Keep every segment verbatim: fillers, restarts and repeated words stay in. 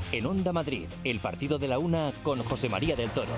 En Onda Madrid, el partido de la una con José María del Toro.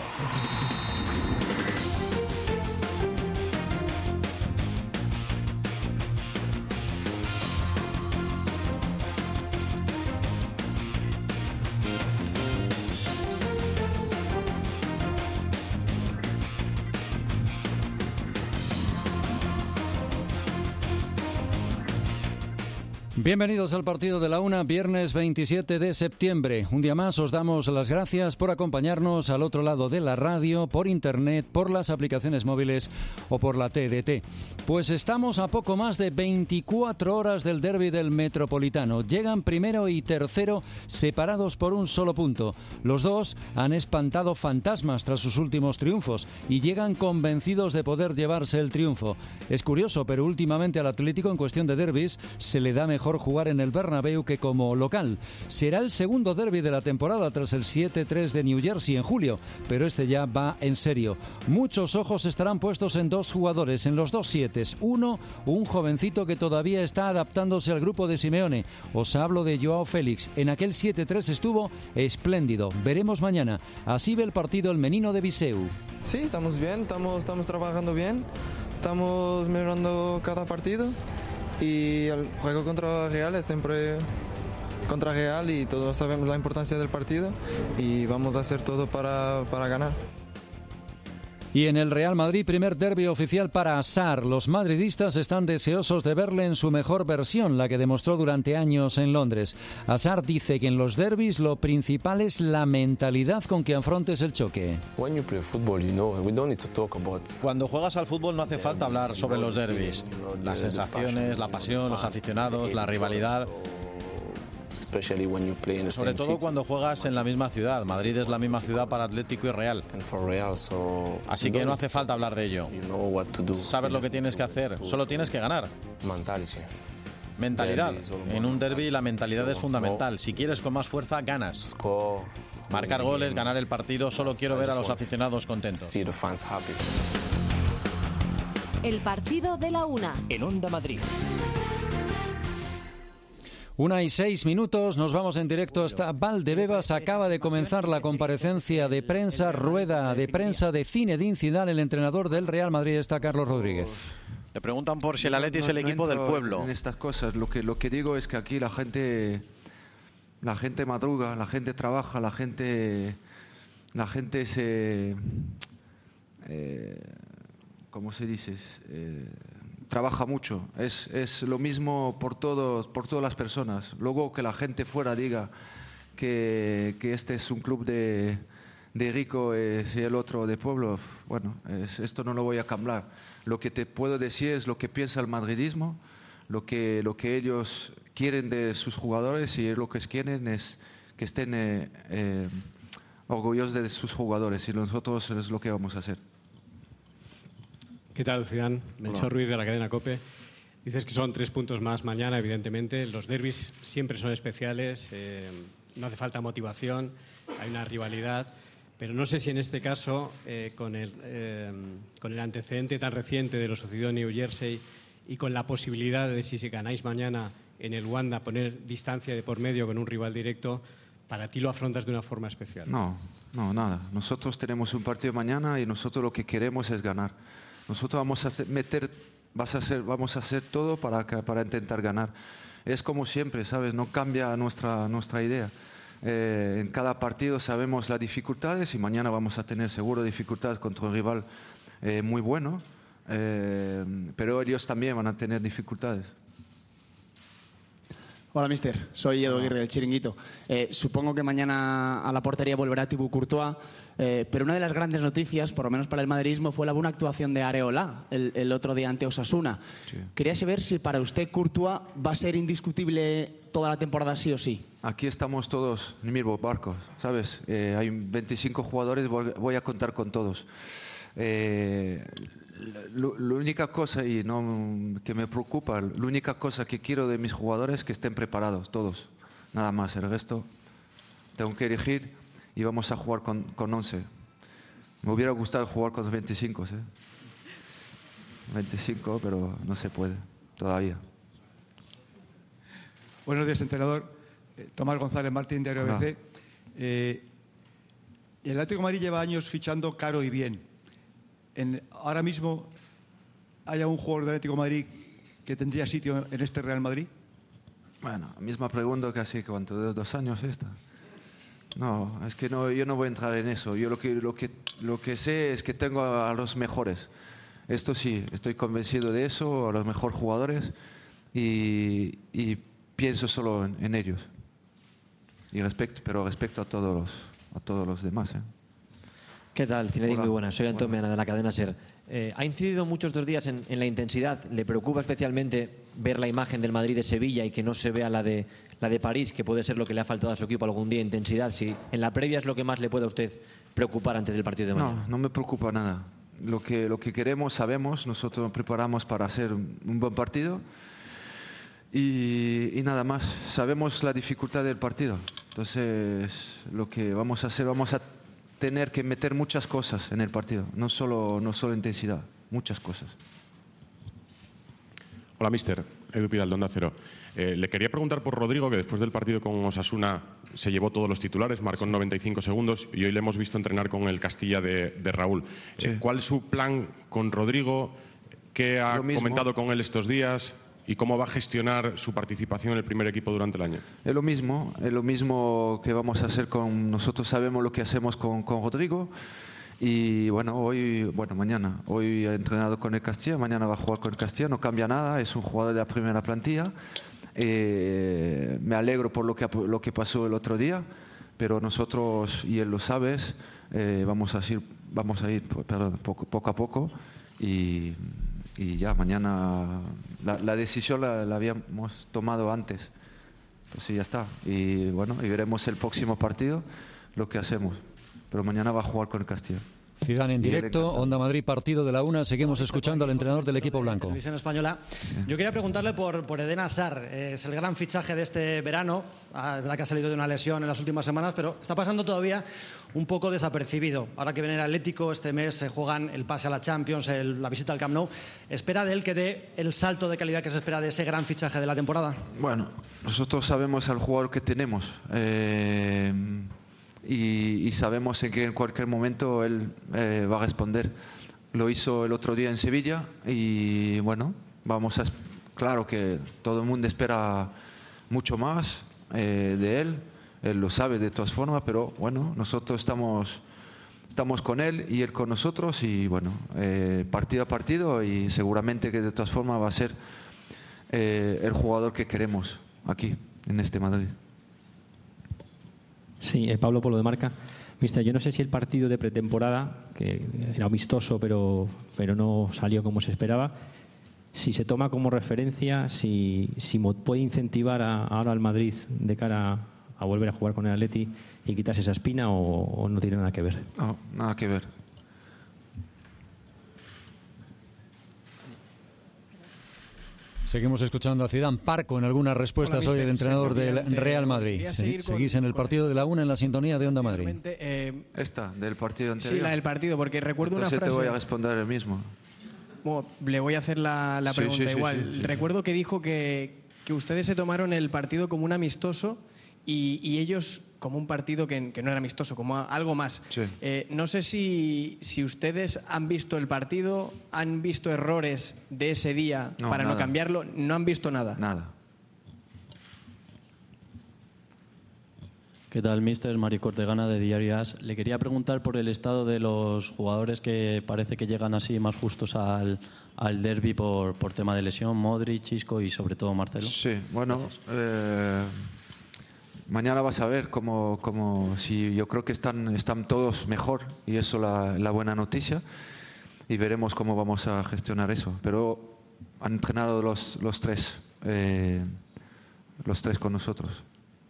Bienvenidos al partido de la una, viernes veintisiete de septiembre. Un día más os damos las gracias por acompañarnos al otro lado de la radio, por internet, por las aplicaciones móviles o por la T D T. Pues estamos a poco más de veinticuatro horas del derbi del Metropolitano. Llegan primero y tercero separados por un solo punto. Los dos han espantado fantasmas tras sus últimos triunfos y llegan convencidos de poder llevarse el triunfo. Es curioso, pero últimamente al Atlético en cuestión de derbis se le da mejor jugar en el Bernabéu que como local. Será el segundo derbi de la temporada tras el siete tres de New Jersey en julio, pero este ya va en serio. Muchos ojos estarán puestos en dos jugadores, en los dos sietes. Uno, un jovencito que todavía está adaptándose al grupo de Simeone. Os hablo de Joao Félix. En aquel siete tres estuvo espléndido. Veremos mañana. Así ve el partido el menino de Viseu. Sí, estamos bien, estamos, estamos trabajando bien, estamos mejorando cada partido. Y el juego contra Real es siempre contra Real y todos sabemos la importancia del partido y vamos a hacer todo para, para ganar. Y en el Real Madrid, primer derbi oficial para Hazard. Los madridistas están deseosos de verle en su mejor versión, la que demostró durante años en Londres. Hazard dice que en los derbis lo principal es la mentalidad con que afrontes el choque. Cuando juegas al fútbol no hace falta hablar sobre los derbis. Las sensaciones, la pasión, los aficionados, la rivalidad. Sobre todo cuando juegas en la misma ciudad. Madrid es la misma ciudad para Atlético y Real. Así que no hace falta hablar de ello. Sabes lo que tienes que hacer, solo tienes que ganar. Mentalidad. En un derbi la mentalidad es fundamental. Si quieres con más fuerza, ganas. Marcar goles, ganar el partido, solo quiero ver a los aficionados contentos. El partido de la una. En Onda Madrid. Una y seis minutos, nos vamos en directo hasta Valdebebas. Acaba de comenzar la comparecencia de prensa, rueda de prensa de Zinedine Zidane, el entrenador del Real Madrid. Está Carlos Rodríguez. Le preguntan por si el Atleti es el equipo no del pueblo. En estas cosas, lo que, lo que digo es que aquí la gente, la gente madruga, la gente trabaja, la gente, la gente se, eh, ¿cómo se dice? Eh, trabaja mucho, es, es lo mismo por, todos, por todas las personas. Luego que la gente fuera diga que, que este es un club de, de rico y el otro de pueblo, bueno, es, esto no lo voy a cambiar. Lo que te puedo decir es lo que piensa el madridismo, lo que, lo que ellos quieren de sus jugadores y lo que quieren es que estén eh, eh, orgullosos de sus jugadores y nosotros es lo que vamos a hacer. ¿Qué tal, Zidane? Melchor Ruiz de la cadena COPE. Dices que son tres puntos más mañana, evidentemente. Los derbis siempre son especiales, eh, no hace falta motivación, hay una rivalidad, pero no sé si en este caso, eh, con, el, eh, con el antecedente tan reciente de lo sucedido en New Jersey y con la posibilidad de, si se ganáis mañana en el Wanda, poner distancia de por medio con un rival directo, ¿para ti lo afrontas de una forma especial? No, no, nada. Nosotros tenemos un partido mañana y nosotros lo que queremos es ganar. Nosotros vamos a hacer, meter, vas a hacer, vamos a hacer todo para, para intentar ganar. Es como siempre, ¿sabes? No cambia nuestra, nuestra idea. Eh, en cada partido sabemos las dificultades y mañana vamos a tener seguro dificultades contra un rival eh, muy bueno, eh, pero ellos también van a tener dificultades. Hola, mister. Soy Edu Aguirre, del Chiringuito. Eh, supongo que mañana a la portería volverá Thibaut Courtois, eh, pero una de las grandes noticias, por lo menos para el madridismo, fue la buena actuación de Areola el, el otro día ante Osasuna. Sí. Quería saber si para usted Courtois va a ser indiscutible toda la temporada sí o sí. Aquí estamos todos en el mismo barco, ¿sabes? Eh, hay veinticinco jugadores, voy, voy a contar con todos. Eh, La única cosa y no, que me preocupa, la única cosa que quiero de mis jugadores es que estén preparados, todos, nada más. El resto tengo que elegir y vamos a jugar con, con once. Me hubiera gustado jugar con veinticinco, ¿eh? veinticinco, pero no se puede todavía. Buenos días, entrenador. Tomás González Martín de R B C. Eh, el Atlético de Madrid lleva años fichando caro y bien. En, ahora mismo, ¿hay algún jugador del Atlético de Madrid que tendría sitio en este Real Madrid? Bueno, misma pregunta que hace cuánto, dos años esta. No, es que no, yo no voy a entrar en eso. Yo lo que, lo que, lo que sé es que tengo a, a los mejores. Esto sí, estoy convencido de eso, a los mejores jugadores, y, y pienso solo en, en ellos. Y respecto, pero respecto a todos los, a todos los demás. ¿eh? ¿Qué tal, Zinedine? Hola. Muy buenas. Soy Antonio Buenas. Meana, de la cadena SER. Eh, ha incidido mucho estos días en, en la intensidad. ¿Le preocupa especialmente ver la imagen del Madrid de Sevilla y que no se vea la de, la de París, que puede ser lo que le ha faltado a su equipo algún día, intensidad? Si en la previa es lo que más le puede a usted preocupar antes del partido de mañana. No, no me preocupa nada. Lo que, lo que queremos, sabemos, nosotros nos preparamos para hacer un buen partido y, y nada más. Sabemos la dificultad del partido. Entonces, lo que vamos a hacer, vamos a tener que meter muchas cosas en el partido, no solo, no solo intensidad, muchas cosas. Hola, mister. Edu Pidal, de Onda Cero. Eh, le quería preguntar por Rodrigo, que después del partido con Osasuna se llevó todos los titulares, marcó en noventa y cinco segundos y hoy le hemos visto entrenar con el Castilla de, de Raúl. Sí. Eh, ¿Cuál es su plan con Rodrigo? ¿Qué ha comentado con él estos días? ¿Y cómo va a gestionar su participación en el primer equipo durante el año? Es lo mismo, es lo mismo que vamos a hacer con nosotros, sabemos lo que hacemos con, con Rodrigo. Y bueno, hoy, bueno, mañana, hoy ha entrenado con el Castilla, mañana va a jugar con el Castilla, no cambia nada, es un jugador de la primera plantilla. Eh, me alegro por lo que, lo que pasó el otro día, pero nosotros, y él lo sabe, eh, vamos a ir, vamos a ir perdón, poco, poco a poco y, y ya mañana la, la decisión la, la habíamos tomado antes, entonces ya está. Y bueno, y veremos el próximo partido lo que hacemos. Pero mañana va a jugar con el Castilla. Zidane en directo, Onda Madrid, partido de la una. Seguimos escuchando al entrenador del equipo blanco. Televisión Española. Yo quería preguntarle por, por Eden Hazard. Es el gran fichaje de este verano. Es verdad que ha salido de una lesión en las últimas semanas, pero está pasando todavía un poco desapercibido. Ahora que viene el Atlético, este mes se juegan el pase a la Champions, el, la visita al Camp Nou. ¿Espera de él que dé el salto de calidad que se espera de ese gran fichaje de la temporada? Bueno, nosotros sabemos al jugador que tenemos. Eh... Y, y sabemos en que en cualquier momento él eh, va a responder. Lo hizo el otro día en Sevilla y bueno, vamos a, claro que todo el mundo espera mucho más eh, de él, él lo sabe de todas formas, pero bueno, nosotros estamos, estamos con él y él con nosotros y bueno, eh, partido a partido y seguramente que de todas formas va a ser eh, el jugador que queremos aquí, en este Madrid. Sí, eh, Pablo Polo de Marca. Mister, yo no sé si el partido de pretemporada, que era amistoso pero, pero no salió como se esperaba, si se toma como referencia, si, si puede incentivar a, ahora al Madrid de cara a volver a jugar con el Atleti y quitarse esa espina o, o no tiene nada que ver. No, nada que ver. Seguimos escuchando a Zidane. Parco en algunas respuestas. Hola, hoy el entrenador del Real Madrid. Se, seguís en el partido de la una en la sintonía de Onda Madrid. Eh, Esta, del partido anterior. Sí, la del partido, porque recuerdo Entonces una frase... te voy a responder el mismo. Bueno, le voy a hacer la, la Sí, pregunta sí, sí, igual. sí, sí. Recuerdo que dijo que, que ustedes se tomaron el partido como un amistoso y, y ellos como un partido que, que no era amistoso, como algo más. Sí. Eh, no sé si, si ustedes han visto el partido, han visto errores de ese día No, para nada. no cambiarlo, no han visto nada. Nada. ¿Qué tal, mister? Mario Cortegana, de Diario As. Le quería preguntar por el estado de los jugadores que parece que llegan así más justos al, al derbi por, por tema de lesión, Modric, Isco y sobre todo Marcelo. Sí, bueno, eh, mañana vas a ver cómo, cómo si yo creo que están, están todos mejor y eso la, la buena noticia y veremos cómo vamos a gestionar eso. Pero han entrenado los, los tres, eh, los tres con nosotros.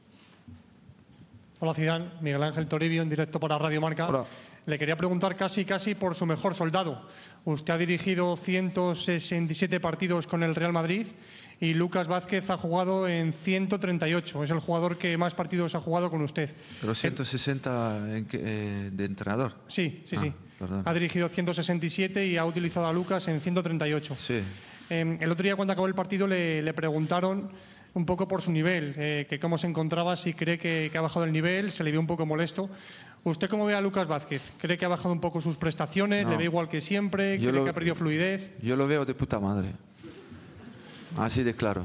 Hola Zidane, Miguel Ángel Toribio en directo para Radio Marca. Hola. Le quería preguntar casi casi por su mejor soldado. Usted ha dirigido ciento sesenta y siete partidos con el Real Madrid y Lucas Vázquez ha jugado en ciento treinta y ocho. Es el jugador que más partidos ha jugado con usted. Pero ciento sesenta en que, eh, de entrenador. Sí, sí, Ah, sí. perdón. Ha dirigido ciento sesenta y siete y ha utilizado a Lucas en ciento treinta y ocho. Sí. Eh, el otro día cuando acabó el partido le, le preguntaron un poco por su nivel, eh, que cómo se encontraba, si cree que, que ha bajado el nivel, se le vio un poco molesto. ¿Usted cómo ve a Lucas Vázquez? ¿Cree que ha bajado un poco sus prestaciones? No. ¿Le ve igual que siempre? Yo ¿Cree lo- que ha perdido fluidez? Yo lo veo de puta madre. Así de claro.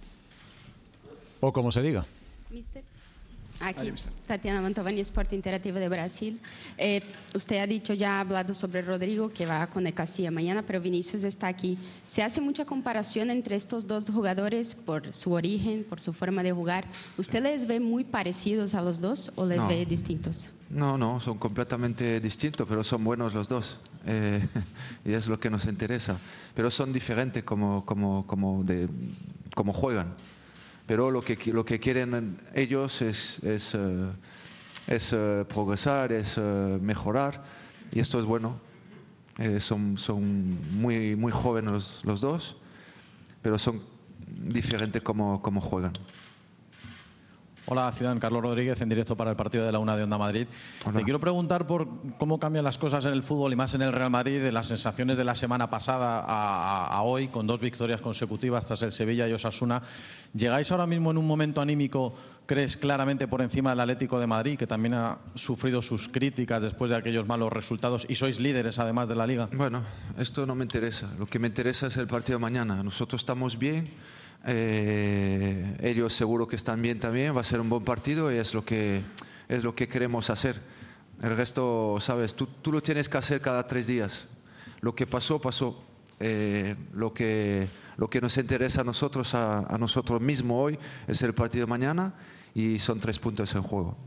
O como se diga. Mister. Aquí, Tatiana Mantovani, Sport Interactivo de Brasil. Eh, usted ha dicho, ya ha hablado sobre Rodrigo, que va con el Castilla mañana, pero Vinicius está aquí. ¿Se hace mucha comparación entre estos dos jugadores por su origen, por su forma de jugar? ¿Usted les ve muy parecidos a los dos o les No. ve distintos? No, no, son completamente distintos, pero son buenos los dos. Eh, y es lo que nos interesa. Pero son diferentes como, como, como, de, como juegan. Pero lo que, lo que quieren ellos es, es, eh, es eh, progresar, es eh, mejorar. Y esto es bueno. Eh, son son muy, muy jóvenes los, los dos, pero son diferentes como, como juegan. Hola, Zidane, Carlos Rodríguez, en directo para el partido de la una de Onda Madrid. Te quiero preguntar por cómo cambian las cosas en el fútbol y más en el Real Madrid, de las sensaciones de la semana pasada a, a, a hoy, con dos victorias consecutivas tras el Sevilla y Osasuna. ¿Llegáis ahora mismo en un momento anímico, crees, claramente por encima del Atlético de Madrid, que también ha sufrido sus críticas después de aquellos malos resultados, y sois líderes además de la Liga? Bueno, esto no me interesa. Lo que me interesa es el partido de mañana. Nosotros estamos bien. Eh, ellos seguro que están bien también, va a ser un buen partido y es lo que, es lo que queremos hacer. El resto, sabes, tú, tú lo tienes que hacer cada tres días. Lo que pasó, pasó. Eh, lo, que, lo que nos interesa a nosotros, a, a nosotros mismos hoy, es el partido de mañana y son tres puntos en juego.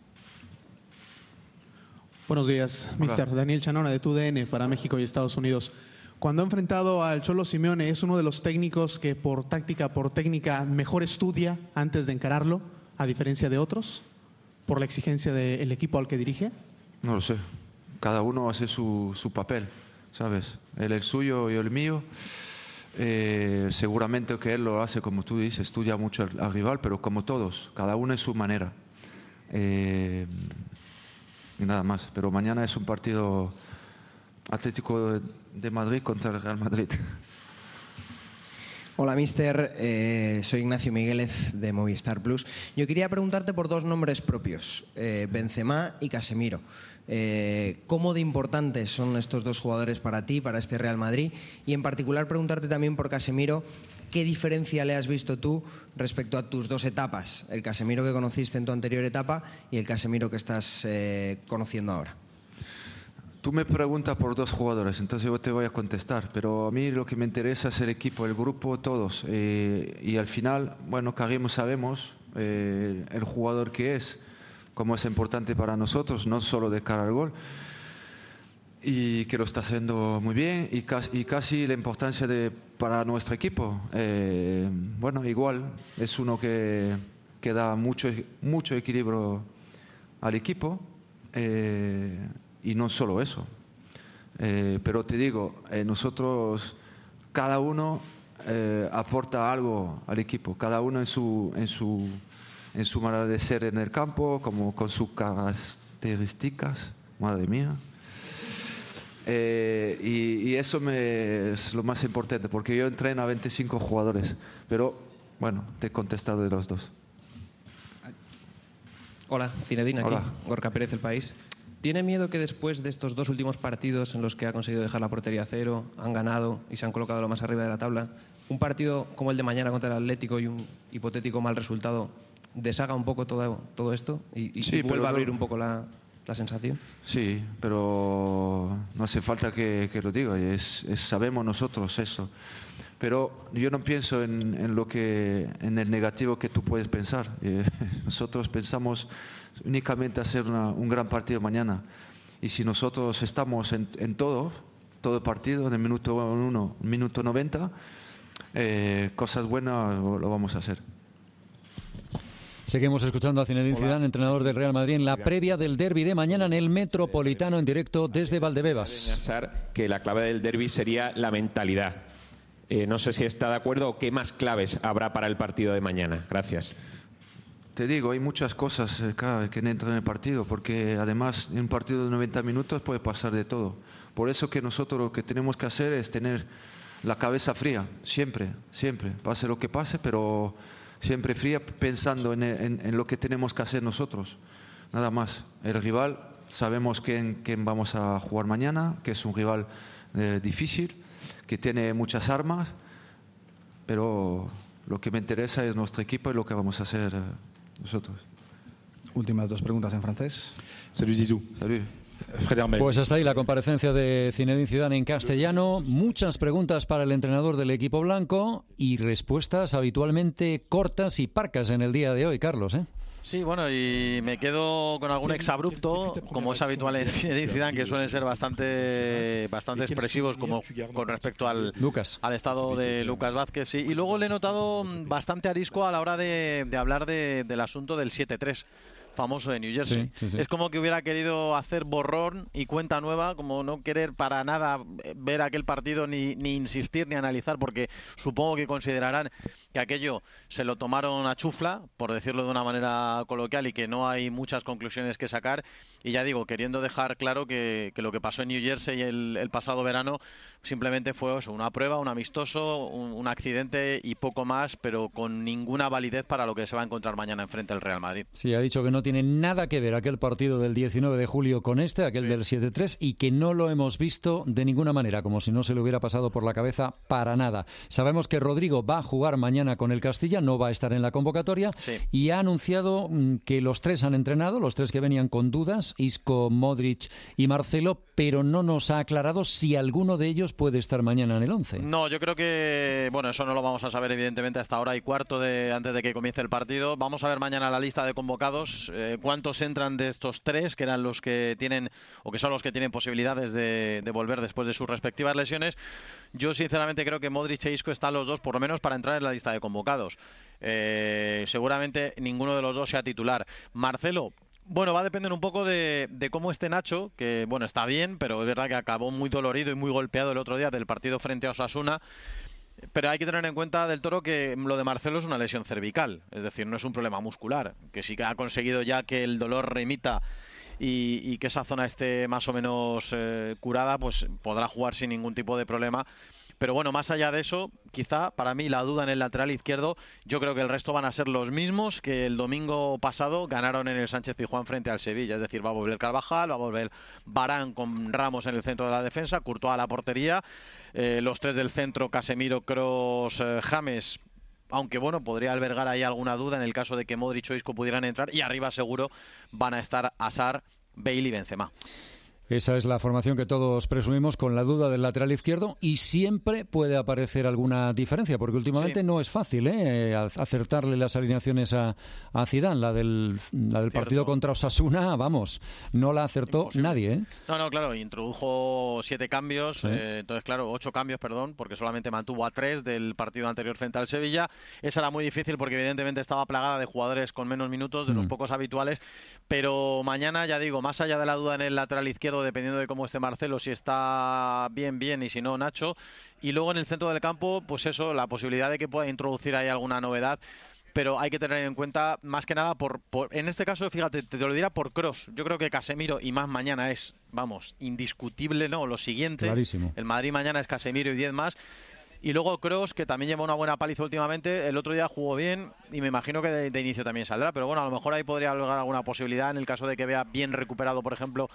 Buenos días, Hola. mister Daniel Chanona de T U D N para México y Estados Unidos. Cuando ha enfrentado al Cholo Simeone, ¿es uno de los técnicos que por táctica, por técnica, mejor estudia antes de encararlo, a diferencia de otros, por la exigencia del equipo al que dirige? No lo sé. Cada uno hace su, su papel, ¿sabes? Él el suyo, yo el mío. Eh, seguramente que él lo hace, como tú dices, estudia mucho al, al rival, pero como todos, cada uno es su manera. Eh, y nada más. Pero mañana es un partido Atlético de, de Madrid contra el Real Madrid. Hola, mister. Eh, soy Ignacio Migueles de Movistar Plus. Yo quería preguntarte por dos nombres propios, eh, Benzema y Casemiro. Eh, ¿Cómo de importantes son estos dos jugadores para ti, para este Real Madrid? Y en particular preguntarte también por Casemiro, ¿qué diferencia le has visto tú respecto a tus dos etapas? El Casemiro que conociste en tu anterior etapa y el Casemiro que estás eh, conociendo ahora. Tú me preguntas por dos jugadores, entonces yo te voy a contestar, pero a mí lo que me interesa es el equipo, el grupo, todos. Eh, y al final, bueno, Karim sabemos eh, el jugador que es, cómo es importante para nosotros, no solo de cara al gol, y que lo está haciendo muy bien, y casi, y casi la importancia de, para nuestro equipo. Eh, bueno, igual, es uno que, que da mucho, mucho equilibrio al equipo. Eh, Y no solo eso. Eh, pero te digo, eh, nosotros, cada uno eh, aporta algo al equipo, cada uno en su, en, su, en su manera de ser en el campo, como con sus características, madre mía. Eh, y, y eso me, es lo más importante, porque yo entreno a veinticinco jugadores, pero bueno, te he contestado de los dos. Hola, Zinedine aquí, Hola. Gorka Pérez, El País. ¿Tiene miedo que después de estos dos últimos partidos en los que ha conseguido dejar la portería a cero, han ganado y se han colocado lo más arriba de la tabla, un partido como el de mañana contra el Atlético y un hipotético mal resultado deshaga un poco todo, todo esto y, y Sí, vuelva pero a abrir no- un poco la, la sensación? Sí, pero no hace falta que, que lo diga, es, es- sabemos nosotros eso. Pero yo no pienso en, en lo que, en el negativo que tú puedes pensar. Eh, nosotros pensamos únicamente hacer una- un gran partido mañana. Y si nosotros estamos en, en todo, todo el partido, en el minuto uno, minuto noventa, eh, cosas buenas lo, lo vamos a hacer. Seguimos escuchando a Zinedine Zidane, entrenador del Real Madrid, en la previa del derbi de mañana en el Metropolitano, en directo desde Valdebebas. Pensar que la clave del derbi sería la mentalidad. Eh, no sé si está de acuerdo o qué más claves habrá para el partido de mañana. Gracias. Te digo, hay muchas cosas eh, claro, que entran en el partido, porque además en un partido de noventa minutos puede pasar de todo. Por eso que nosotros lo que tenemos que hacer es tener la cabeza fría, siempre, siempre, pase lo que pase, pero siempre fría, pensando en, en, en lo que tenemos que hacer nosotros. Nada más. El rival, sabemos quién, quién vamos a jugar mañana, que es un rival eh, difícil, que tiene muchas armas, pero lo que me interesa es nuestro equipo y lo que vamos a hacer eh, nosotros. Últimas dos preguntas en francés. Salut Zizou. Salut. Pues hasta ahí la comparecencia de Zinedine Zidane en castellano. Muchas preguntas para el entrenador del equipo blanco y respuestas habitualmente cortas y parcas en el día de hoy, Carlos, ¿eh? Sí, bueno, y me quedo con algún exabrupto, como es habitual en Zinedine Zidane, que suelen ser bastante bastante expresivos como con respecto al, Lucas. al estado de Lucas Vázquez. Sí. Y luego le he notado bastante arisco a la hora de, de hablar de, del asunto del siete tres. Famoso de New Jersey. Sí, sí, sí. Es como que hubiera querido hacer borrón y cuenta nueva, como no querer para nada ver aquel partido ni, ni insistir ni analizar, porque supongo que considerarán que aquello se lo tomaron a chufla, por decirlo de una manera coloquial, y que no hay muchas conclusiones que sacar. Y ya digo, queriendo dejar claro que, que lo que pasó en New Jersey el, el pasado verano simplemente fue eso, una prueba, un amistoso, un, un accidente y poco más, pero con ninguna validez para lo que se va a encontrar mañana enfrente al Real Madrid. Sí, ha dicho que no tiene nada que ver aquel partido del diecinueve de julio con este, aquel sí. del siete tres, y que no lo hemos visto de ninguna manera, como si no se le hubiera pasado por la cabeza para nada. Sabemos que Rodrigo va a jugar mañana con el Castilla, no va a estar en la convocatoria, sí. y ha anunciado que los tres han entrenado, los tres que venían con dudas, Isco, Modric y Marcelo, pero no nos ha aclarado si alguno de ellos puede estar mañana en el once. No, yo creo que, bueno, eso no lo vamos a saber evidentemente hasta ahora y cuarto de antes de que comience el partido. Vamos a ver mañana la lista de convocados, eh, cuántos entran de estos tres, que eran los que tienen, o que son los que tienen posibilidades de, de volver después de sus respectivas lesiones. Yo sinceramente creo que Modric e Isco están los dos, por lo menos para entrar en la lista de convocados. Eh, seguramente ninguno de los dos sea titular. Marcelo, bueno, va a depender un poco de, de cómo esté Nacho, que bueno, está bien, pero es verdad que acabó muy dolorido y muy golpeado el otro día del partido frente a Osasuna. Pero hay que tener en cuenta, Del Toro, que lo de Marcelo es una lesión cervical, es decir, no es un problema muscular, que sí que ha conseguido ya que el dolor remita y, y que esa zona esté más o menos eh, curada, pues podrá jugar sin ningún tipo de problema. Pero bueno, más allá de eso, quizá para mí la duda en el lateral izquierdo, yo creo que el resto van a ser los mismos que el domingo pasado ganaron en el Sánchez Pizjuán frente al Sevilla. Es decir, va a volver Carvajal, va a volver Varane con Ramos en el centro de la defensa, Courtois a la portería, eh, los tres del centro, Casemiro, Kroos, eh, James. Aunque bueno, podría albergar ahí alguna duda en el caso de que Modric o Isco pudieran entrar. Y arriba seguro van a estar Hazard, Bale y Benzema. Esa es la formación que todos presumimos, con la duda del lateral izquierdo, y siempre puede aparecer alguna diferencia, porque últimamente sí. no es fácil ¿eh? acertarle las alineaciones a, a Zidane. La del, la del partido contra Osasuna, vamos, no la acertó Imposible. nadie. ¿eh? No, no, claro, introdujo siete cambios, sí. eh, entonces claro, ocho cambios, perdón, porque solamente mantuvo a tres del partido anterior frente al Sevilla. Esa era muy difícil porque evidentemente estaba plagada de jugadores con menos minutos, de mm. los pocos habituales, pero mañana, ya digo, más allá de la duda en el lateral izquierdo, dependiendo de cómo esté Marcelo, si está bien, bien, y si no, Nacho. Y luego en el centro del campo, pues eso, la posibilidad de que pueda introducir ahí alguna novedad. Pero hay que tener en cuenta, más que nada, por, por en este caso, fíjate, te, te lo dirá por Kroos. Yo creo que Casemiro, y más mañana, es, vamos, indiscutible, ¿no? Lo siguiente. Clarísimo. El Madrid mañana es Casemiro y diez más. Y luego Kroos, que también lleva una buena paliza últimamente, el otro día jugó bien y me imagino que de, de inicio también saldrá, pero bueno, a lo mejor ahí podría haber alguna posibilidad en el caso de que vea bien recuperado, por ejemplo,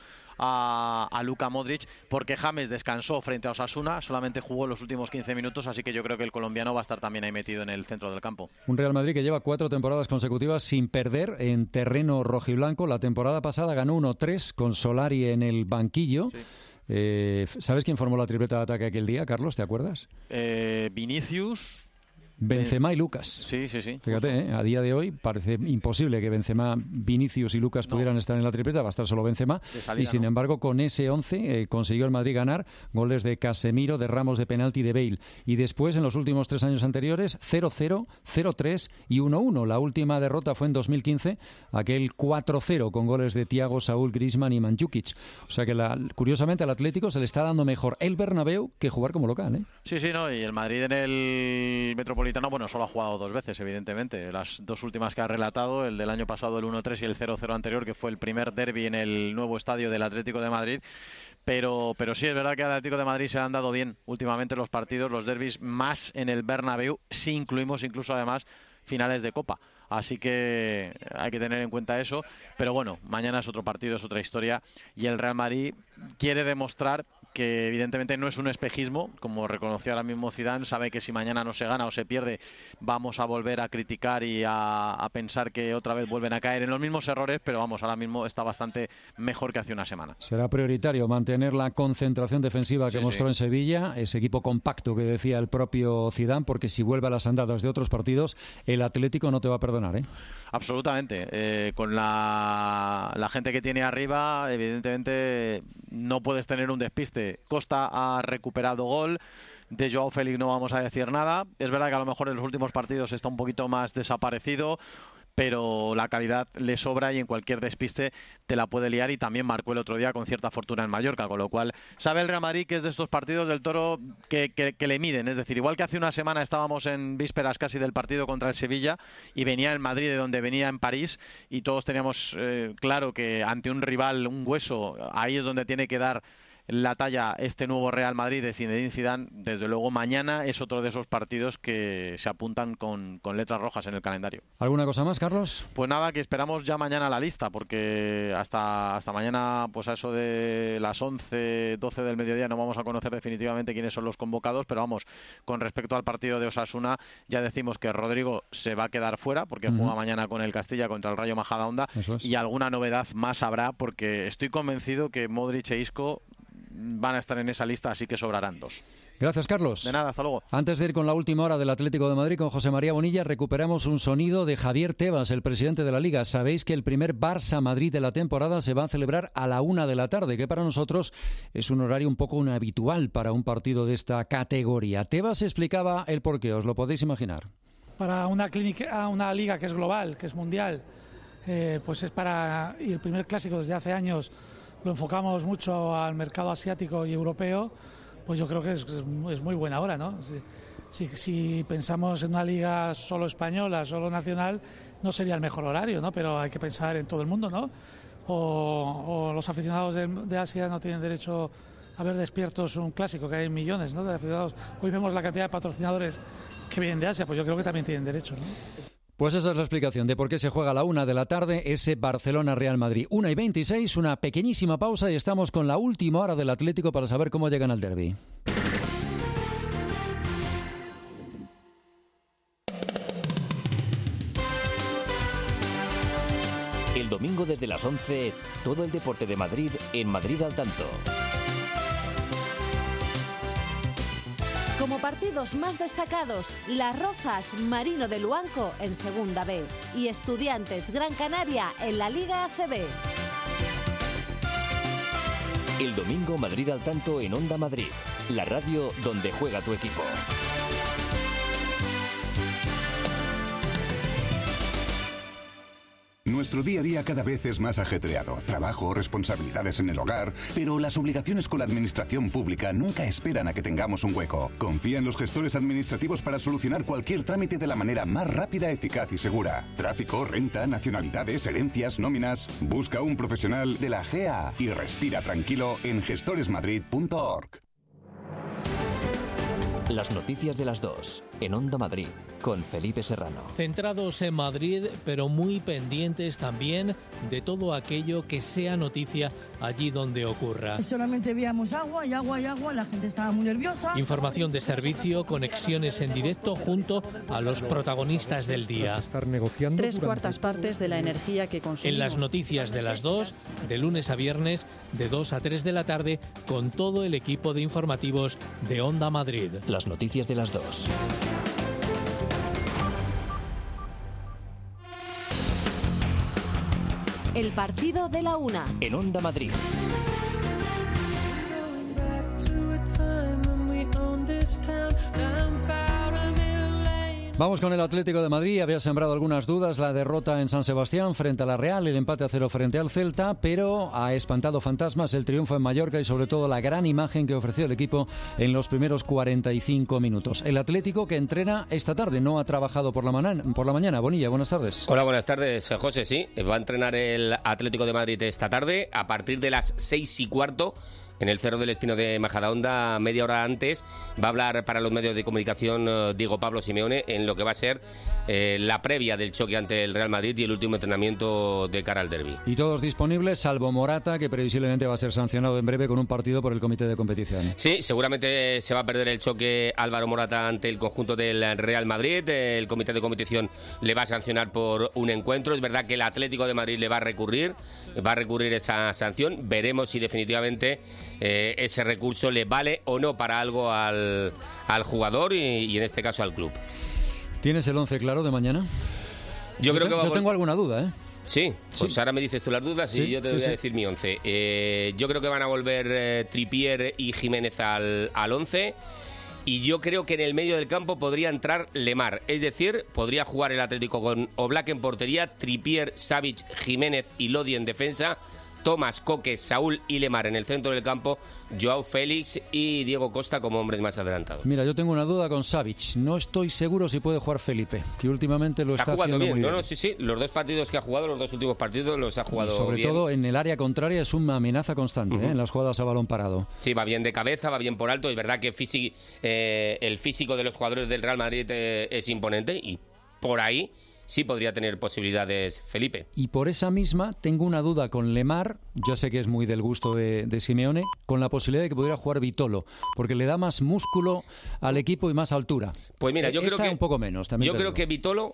a, a Luka Modric, porque James descansó frente a Osasuna, solamente jugó los últimos quince minutos, así que yo creo que el colombiano va a estar también ahí metido en el centro del campo. Un Real Madrid que lleva cuatro temporadas consecutivas sin perder en terreno rojiblanco. La temporada pasada ganó uno tres con Solari en el banquillo. Sí. Eh, ¿Sabes quién formó la tripleta de ataque aquel día, Carlos? ¿Te acuerdas? Eh, Vinicius, Benzema y Lucas. Sí, sí, sí. Fíjate, ¿eh? A día de hoy parece imposible que Benzema, Vinicius y Lucas no. pudieran estar en la tripleta, va a estar solo Benzema. Salida, y sin no. embargo, con ese once eh, consiguió el Madrid ganar goles de Casemiro, de Ramos, de penalti, de Bale. Y después, en los últimos tres años anteriores, cero cero, cero tres y uno uno. La última derrota fue en dos mil quince, aquel cuatro cero con goles de Thiago, Saúl, Griezmann y Mandžukić. O sea que, la, curiosamente, al Atlético se le está dando mejor el Bernabéu que jugar como local, ¿eh? Sí, sí, no. Y el Madrid en el Metropolitano, bueno, solo ha jugado dos veces, evidentemente. Las dos últimas que ha relatado, el del año pasado, el uno tres, y el cero cero anterior, que fue el primer derbi en el nuevo estadio del Atlético de Madrid. Pero, pero sí, es verdad que al Atlético de Madrid se le han dado bien últimamente los partidos, los derbis, más en el Bernabéu, si incluimos incluso además finales de Copa. Así que hay que tener en cuenta eso. Pero bueno, mañana es otro partido, es otra historia. Y el Real Madrid quiere demostrar que evidentemente no es un espejismo, como reconoció ahora mismo Zidane. Sabe que si mañana no se gana o se pierde, vamos a volver a criticar y a, a pensar que otra vez vuelven a caer en los mismos errores, pero vamos, ahora mismo está bastante mejor que hace una semana. Será prioritario mantener la concentración defensiva que Sí, mostró sí. en Sevilla, ese equipo compacto que decía el propio Zidane, porque si vuelve a las andadas de otros partidos, el Atlético no te va a perdonar, ¿eh? Absolutamente. Eh, con la, la gente que tiene arriba, evidentemente no puedes tener un despiste. Costa ha recuperado gol. De Joao Félix no vamos a decir nada. Es verdad que a lo mejor en los últimos partidos está un poquito más desaparecido, pero la calidad le sobra y en cualquier despiste te la puede liar, y también marcó el otro día con cierta fortuna en Mallorca, con lo cual sabe el Real Madrid que es de estos partidos del Toro que, que, que le miden. Es decir, igual que hace una semana estábamos en vísperas casi del partido contra el Sevilla y venía el Madrid de donde venía en París, y todos teníamos eh, claro que ante un rival, un hueso, ahí es donde tiene que dar la talla este nuevo Real Madrid de Zinedine Zidane. Desde luego mañana es otro de esos partidos que se apuntan con, con letras rojas en el calendario. ¿Alguna cosa más, Carlos? Pues nada, que esperamos ya mañana la lista, porque hasta, hasta mañana, pues a eso de las once, doce del mediodía no vamos a conocer definitivamente quiénes son los convocados, pero vamos, con respecto al partido de Osasuna, ya decimos que Rodrigo se va a quedar fuera, porque Ujú. juega mañana con el Castilla contra el Rayo Majadahonda, Eso es. y alguna novedad más habrá, porque estoy convencido que Modric e Isco van a estar en esa lista, así que sobrarán dos. Gracias, Carlos. De nada, hasta luego. Antes de ir con la última hora del Atlético de Madrid con José María Bonilla, recuperamos un sonido de Javier Tebas, el presidente de la Liga. Sabéis que el primer Barça-Madrid de la temporada se va a celebrar a la una de la tarde, que para nosotros es un horario un poco inhabitual para un partido de esta categoría. Tebas explicaba el porqué, os lo podéis imaginar. Para una, clínica, una liga que es global, que es mundial, eh, pues es para... Y el primer clásico desde hace años lo enfocamos mucho al mercado asiático y europeo, pues yo creo que es, es muy buena hora, ¿no? Si, si, si pensamos en una liga solo española, solo nacional, no sería el mejor horario, ¿no? Pero hay que pensar en todo el mundo, ¿no? O, o los aficionados de, de Asia no tienen derecho a ver despiertos un clásico, que hay millones, ¿no?, de aficionados. Hoy vemos la cantidad de patrocinadores que vienen de Asia, pues yo creo que también tienen derecho, ¿no? Pues esa es la explicación de por qué se juega a la una de la tarde ese Barcelona-Real Madrid. Una y veintiséis, una pequeñísima pausa y estamos con la última hora del Atlético para saber cómo llegan al derbi. El domingo desde las once, todo el deporte de Madrid en Madrid al tanto. Como partidos más destacados, Las Rozas Marino de Luanco en Segunda B y Estudiantes Gran Canaria en la Liga A C B. El domingo Madrid al tanto en Onda Madrid, la radio donde juega tu equipo. Nuestro día a día cada vez es más ajetreado. Trabajo, responsabilidades en el hogar, pero las obligaciones con la administración pública nunca esperan a que tengamos un hueco. Confía en los gestores administrativos para solucionar cualquier trámite de la manera más rápida, eficaz y segura. Tráfico, renta, nacionalidades, herencias, nóminas. Busca un profesional de la G A y respira tranquilo en gestores madrid punto org. Las noticias de las dos, en Onda Madrid, con Felipe Serrano. Centrados en Madrid, pero muy pendientes también de todo aquello que sea noticia allí donde ocurra. Solamente veíamos agua y agua y agua, la gente estaba muy nerviosa. Información de servicio, conexiones en directo junto a los protagonistas del día. Tres cuartas partes de la energía que consumimos. En las noticias de las dos, de lunes a viernes, de dos a tres de la tarde, con todo el equipo de informativos de Onda Madrid. Las noticias de las dos. El partido de la una. En Onda Madrid. Vamos con el Atlético de Madrid. Había sembrado algunas dudas la derrota en San Sebastián frente a la Real, el empate a cero frente al Celta, pero ha espantado fantasmas el triunfo en Mallorca y sobre todo la gran imagen que ofreció el equipo en los primeros cuarenta y cinco minutos. El Atlético que entrena esta tarde, no ha trabajado por la, mañana, por la mañana. Bonilla, buenas tardes. Hola, buenas tardes, José. Sí, va a entrenar el Atlético de Madrid esta tarde a partir de las seis y cuarto. en el Cerro del Espino de Majadahonda. Media hora antes va a hablar para los medios de comunicación eh, Diego Pablo Simeone en lo que va a ser eh, la previa del choque ante el Real Madrid y el último entrenamiento de cara al derbi. Y todos disponibles, salvo Morata, que previsiblemente va a ser sancionado en breve con un partido por el comité de competición. Sí, seguramente se va a perder el choque Álvaro Morata ante el conjunto del Real Madrid. El comité de competición le va a sancionar por un encuentro. Es verdad que el Atlético de Madrid le va a recurrir, va a recurrir esa sanción. Veremos si definitivamente eh, ese recurso le vale o no para algo al, al jugador y, y en este caso al club. ¿Tienes el once claro de mañana? Yo, yo creo te, que va yo tengo alguna duda, ¿eh? Sí, pues sí. Ahora me dices tú las dudas y sí, yo te sí, voy a sí. decir mi once. Eh, yo creo que van a volver eh, Trippier y Jiménez al, al once. Y yo creo que en el medio del campo podría entrar Lemar. Es decir, podría jugar el Atlético con Oblak en portería, Trippier, Savic, Jiménez y Lodi en defensa, Tomás, Coque, Saúl y Lemar en el centro del campo, Joao Félix y Diego Costa como hombres más adelantados. Mira, yo tengo una duda con Savic. No estoy seguro si puede jugar Felipe, que últimamente lo está, está jugando haciendo bien. muy bien. No, no, sí, sí. Los dos partidos que ha jugado, los dos últimos partidos los ha jugado y sobre bien. todo en el área contraria es una amenaza constante, uh-huh. ¿eh? En las jugadas a balón parado. Sí, va bien de cabeza, va bien por alto. Es verdad que físico, eh, el físico de los jugadores del Real Madrid eh, es imponente y por ahí sí podría tener posibilidades Felipe. Y por esa misma tengo una duda con Lemar, yo sé que es muy del gusto de, de Simeone, con la posibilidad de que pudiera jugar Vitolo, porque le da más músculo al equipo y más altura. Pues mira, yo Esta creo que un poco menos. También yo creo digo. que Vitolo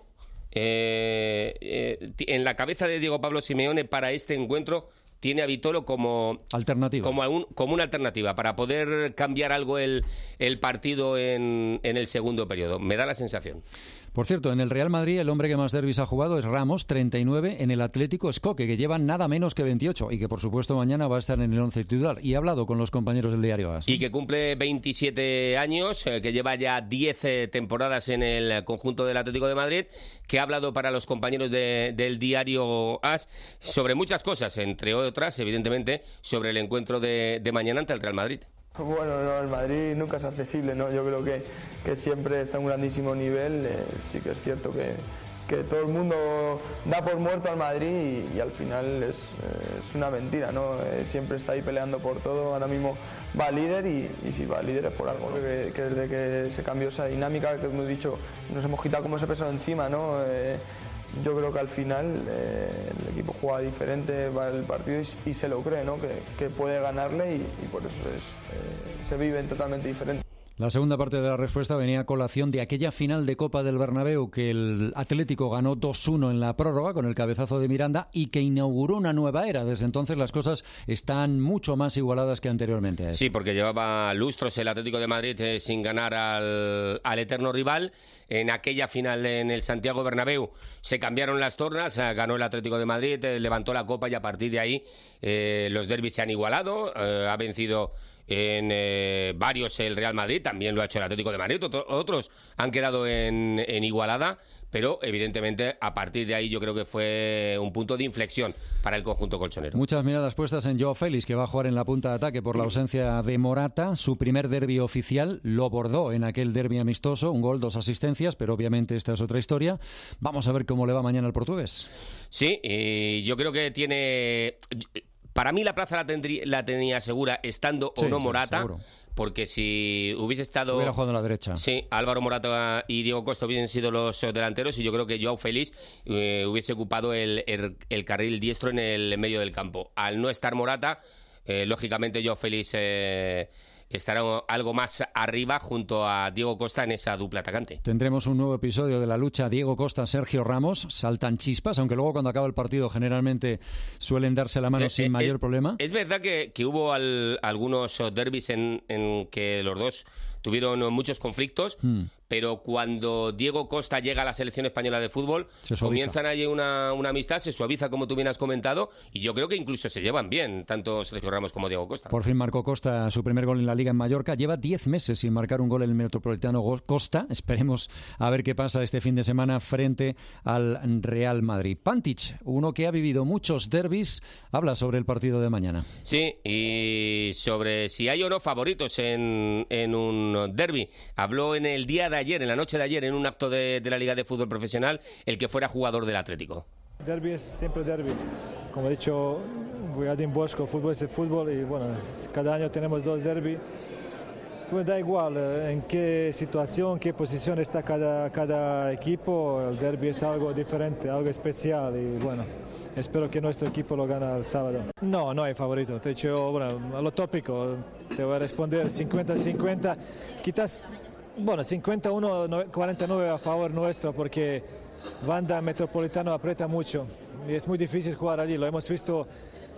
eh, eh, en la cabeza de Diego Pablo Simeone para este encuentro tiene a Vitolo como alternativa, como, un, como una alternativa para poder cambiar algo el, el partido en, en el segundo periodo. Me da la sensación. Por cierto, en el Real Madrid el hombre que más derbis ha jugado es Ramos, treinta y nueve, en el Atlético es Coque, que lleva nada menos que veintiocho y que por supuesto mañana va a estar en el once titular. Y ha hablado con los compañeros del diario A S. Y que cumple veintisiete años, eh, que lleva ya diez eh, temporadas en el conjunto del Atlético de Madrid, que ha hablado para los compañeros de, del diario A S sobre muchas cosas, entre otras, evidentemente, sobre el encuentro de, de mañana ante el Real Madrid. Bueno, no, el Madrid nunca es accesible, ¿no? Yo creo que, que siempre está en un grandísimo nivel. Eh, sí que es cierto que, que todo el mundo da por muerto al Madrid y, y al final es, eh, es una mentira, ¿no? Eh, siempre está ahí peleando por todo. Ahora mismo va líder y, y si va líder es por algo, ¿no? que, que desde que se cambió esa dinámica, que hemos dicho, nos hemos quitado como ese peso encima, ¿no? Eh, Yo creo que al final eh, el equipo juega diferente para el partido y, y se lo cree, ¿no? que, que puede ganarle y, y por eso es, eh, se viven totalmente diferente. La segunda parte de la respuesta venía a colación de aquella final de Copa del Bernabéu que el Atlético ganó dos uno en la prórroga con el cabezazo de Miranda y que inauguró una nueva era. Desde entonces las cosas están mucho más igualadas que anteriormente. Sí, porque llevaba lustros el Atlético de Madrid eh, sin ganar al, al eterno rival. En aquella final en el Santiago Bernabéu se cambiaron las tornas, eh, ganó el Atlético de Madrid, eh, levantó la copa y a partir de ahí eh, los derbis se han igualado, eh, ha vencido en eh, varios el Real Madrid, también lo ha hecho el Atlético de Madrid, otro, otros han quedado en, en igualada, pero evidentemente a partir de ahí yo creo que fue un punto de inflexión para el conjunto colchonero. Muchas miradas puestas en Joao Félix, que va a jugar en la punta de ataque por la ausencia de Morata. Su primer derbi oficial lo bordó en aquel derbi amistoso, un gol, dos asistencias, pero obviamente esta es otra historia. Vamos a ver cómo le va mañana al portugués. Sí, y yo creo que tiene... Para mí la plaza la, tendría, la tenía segura estando sí, o no Morata, sí, porque si hubiese estado... Hubiera jugado a la derecha. Sí, Álvaro Morata y Diego Costa hubiesen sido los delanteros y yo creo que Joao Félix eh, hubiese ocupado el, el, el carril diestro en el medio del campo. Al no estar Morata, eh, lógicamente Joao Félix eh, estará algo más arriba junto a Diego Costa en esa dupla atacante. Tendremos un nuevo episodio de la lucha Diego Costa-Sergio Ramos. Saltan chispas, aunque luego cuando acaba el partido generalmente suelen darse la mano eh, sin eh, mayor eh, problema. Es verdad que, que hubo al, algunos derbis en, en que los dos tuvieron muchos conflictos, hmm. pero cuando Diego Costa llega a la selección española de fútbol, comienzan allí una, una amistad, se suaviza como tú bien has comentado, y yo creo que incluso se llevan bien, tanto Sergio Ramos como Diego Costa. Por fin marcó Costa su primer gol en la Liga en Mallorca, lleva diez meses sin marcar un gol en el Metropolitano Costa, esperemos a ver qué pasa este fin de semana frente al Real Madrid. Pantic, uno que ha vivido muchos derbis, habla sobre el partido de mañana. Sí, y sobre si hay o no favoritos en, en un derbi. Habló en el día de ayer, en la noche de ayer, en un acto de, de la Liga de Fútbol Profesional, el que fuera jugador del Atlético. Derbi es siempre derbi. Como he dicho, Boyadín Bosco, fútbol es el fútbol y bueno, cada año tenemos dos derbi. Bueno, da igual en qué situación, qué posición está cada, cada equipo, el derbi es algo diferente, algo especial y bueno, espero que nuestro equipo lo gane el sábado. No, no hay favorito, te he dicho, bueno, lo tópico, te voy a responder cincuenta cincuenta, quizás, bueno, cincuenta y uno, cuarenta y nueve a favor nuestro porque Wanda Metropolitano aprieta mucho y es muy difícil jugar allí, lo hemos visto.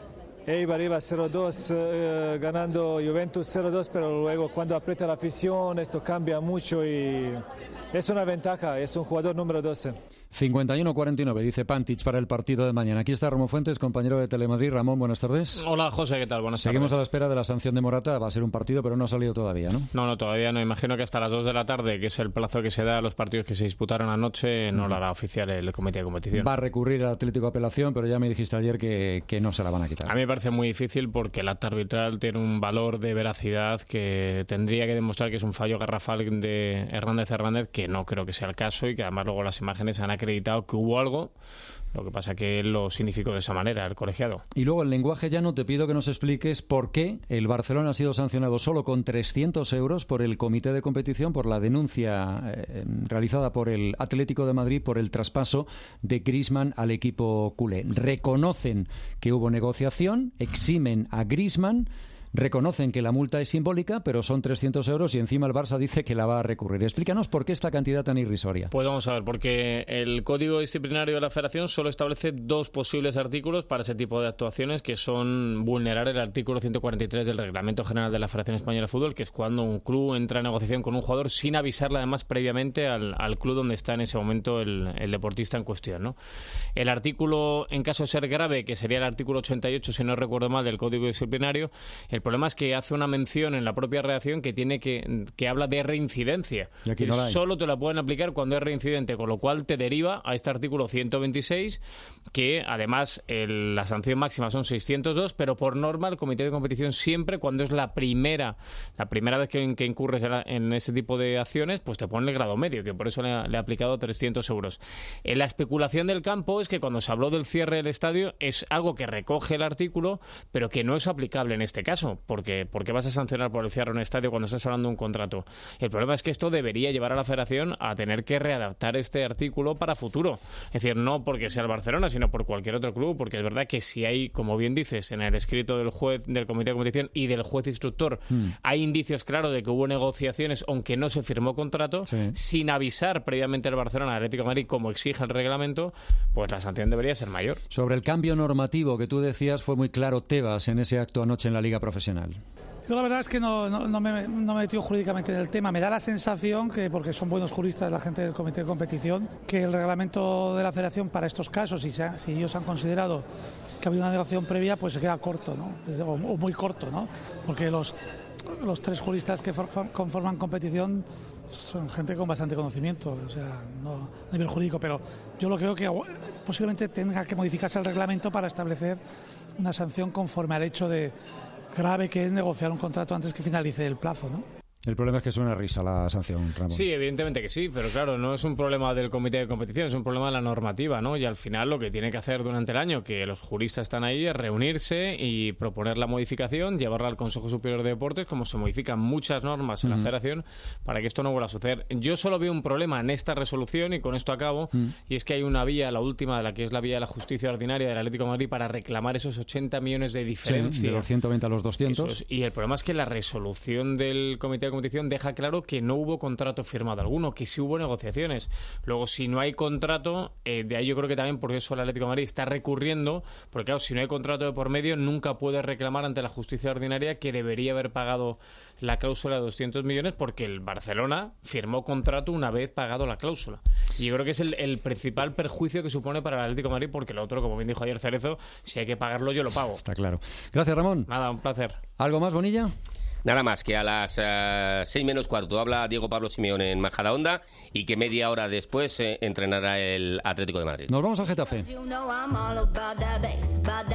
Eibar iba cero dos eh, ganando Juventus cero dos, pero luego cuando aprieta la afición esto cambia mucho y es una ventaja, es un jugador número doce. cincuenta y uno cuarenta y nueve, dice Pantic para el partido de mañana. Aquí está Ramón Fuentes, compañero de Telemadrid. Ramón, buenas tardes. Hola, José, ¿qué tal? Buenas tardes. Seguimos a la espera de la sanción de Morata. Va a ser un partido, pero no ha salido todavía, ¿no? No, no, todavía no. Imagino que hasta las dos de la tarde, que es el plazo que se da a los partidos que se disputaron anoche, no lo hará oficial el comité de competición. Va a recurrir al Atlético a apelación, pero ya me dijiste ayer que, que no se la van a quitar. A mí me parece muy difícil porque el acta arbitral tiene un valor de veracidad que tendría que demostrar que es un fallo garrafal de Hernández Hernández, que no creo que sea el caso y que además luego las imágenes han acreditado que hubo algo, lo que pasa que él lo significó de esa manera, el colegiado. Y luego el lenguaje llano, te pido que nos expliques por qué el Barcelona ha sido sancionado solo con trescientos euros por el comité de competición, por la denuncia eh, realizada por el Atlético de Madrid por el traspaso de Griezmann al equipo culé. Reconocen que hubo negociación, eximen a Griezmann, reconocen que la multa es simbólica, pero son trescientos euros y encima el Barça dice que la va a recurrir. Explícanos por qué esta cantidad tan irrisoria. Pues vamos a ver, porque el Código Disciplinario de la Federación solo establece dos posibles artículos para ese tipo de actuaciones, que son vulnerar el artículo ciento cuarenta y tres del Reglamento General de la Federación Española de Fútbol, que es cuando un club entra en negociación con un jugador sin avisarle además previamente al, al club donde está en ese momento el, el deportista en cuestión, ¿no? El artículo, en caso de ser grave, que sería el artículo ochenta y ocho, si no recuerdo mal, del Código Disciplinario, el problema es que hace una mención en la propia redacción que tiene que, que habla de reincidencia. Y aquí no la hay. Solo te la pueden aplicar cuando es reincidente, con lo cual te deriva a este artículo ciento veintiséis, que además el, la sanción máxima son seiscientos dos, pero por norma el comité de competición siempre, cuando es la primera la primera vez que, que incurres en, en ese tipo de acciones, pues te pone el grado medio, que por eso le ha, le ha aplicado trescientos euros. En la especulación del campo es que cuando se habló del cierre del estadio es algo que recoge el artículo, pero que no es aplicable en este caso, porque ¿por qué vas a sancionar por el cierre de un estadio cuando estás hablando de un contrato? El problema es que esto debería llevar a la Federación a tener que readaptar este artículo para futuro. Es decir, no porque sea el Barcelona, sino por cualquier otro club, porque es verdad que si hay, como bien dices, en el escrito del juez del comité de competición y del juez instructor, mm. hay indicios claros de que hubo negociaciones, aunque no se firmó contrato, sí. sin avisar previamente al Barcelona, al Atlético de Madrid, como exige el reglamento, pues la sanción debería ser mayor. Sobre el cambio normativo que tú decías, fue muy claro Tebas en ese acto anoche en la Liga Profesional. Yo la verdad es que no, no, no, me, no me he metido jurídicamente en el tema. Me da la sensación que, porque son buenos juristas la gente del comité de competición, que el reglamento de la federación para estos casos, si, se ha, si ellos han considerado que ha habido una negociación previa, pues se queda corto, ¿no? O, o muy corto, ¿no? Porque los, los tres juristas que for, conforman competición son gente con bastante conocimiento, o sea, no a nivel jurídico, pero yo lo creo que posiblemente tenga que modificarse el reglamento para establecer una sanción conforme al hecho de grave que es negociar un contrato antes que finalice el plazo, ¿no? El problema es que suena risa la sanción, Ramón. Sí, evidentemente que sí, pero claro, no es un problema del comité de competición, es un problema de la normativa, ¿no? Y al final lo que tiene que hacer durante el año, que los juristas están ahí, es reunirse y proponer la modificación, llevarla al Consejo Superior de Deportes, como se modifican muchas normas en mm. la Federación, para que esto no vuelva a suceder. Yo solo veo un problema en esta resolución, y con esto acabo, mm. y es que hay una vía, la última, de la que es la vía de la justicia ordinaria del Atlético de Madrid, para reclamar esos ochenta millones de diferencia. Sí, de los ciento veinte a los doscientos. Es, y el problema es que la resolución del comité de competición deja claro que no hubo contrato firmado alguno, que sí hubo negociaciones. Luego, si no hay contrato, eh, de ahí yo creo que también por eso el Atlético de Madrid está recurriendo, porque claro, si no hay contrato de por medio, nunca puede reclamar ante la justicia ordinaria que debería haber pagado la cláusula de doscientos millones, porque el Barcelona firmó contrato una vez pagado la cláusula. Y yo creo que es el, el principal perjuicio que supone para el Atlético de Madrid, porque lo otro, como bien dijo ayer Cerezo, si hay que pagarlo, yo lo pago. Está claro. Gracias, Ramón. Nada, un placer. ¿Algo más, Bonilla? Nada más, que a las uh, seis menos cuarto habla Diego Pablo Simeone en Majadahonda y que media hora después eh, entrenará el Atlético de Madrid. Nos vamos a Getafe.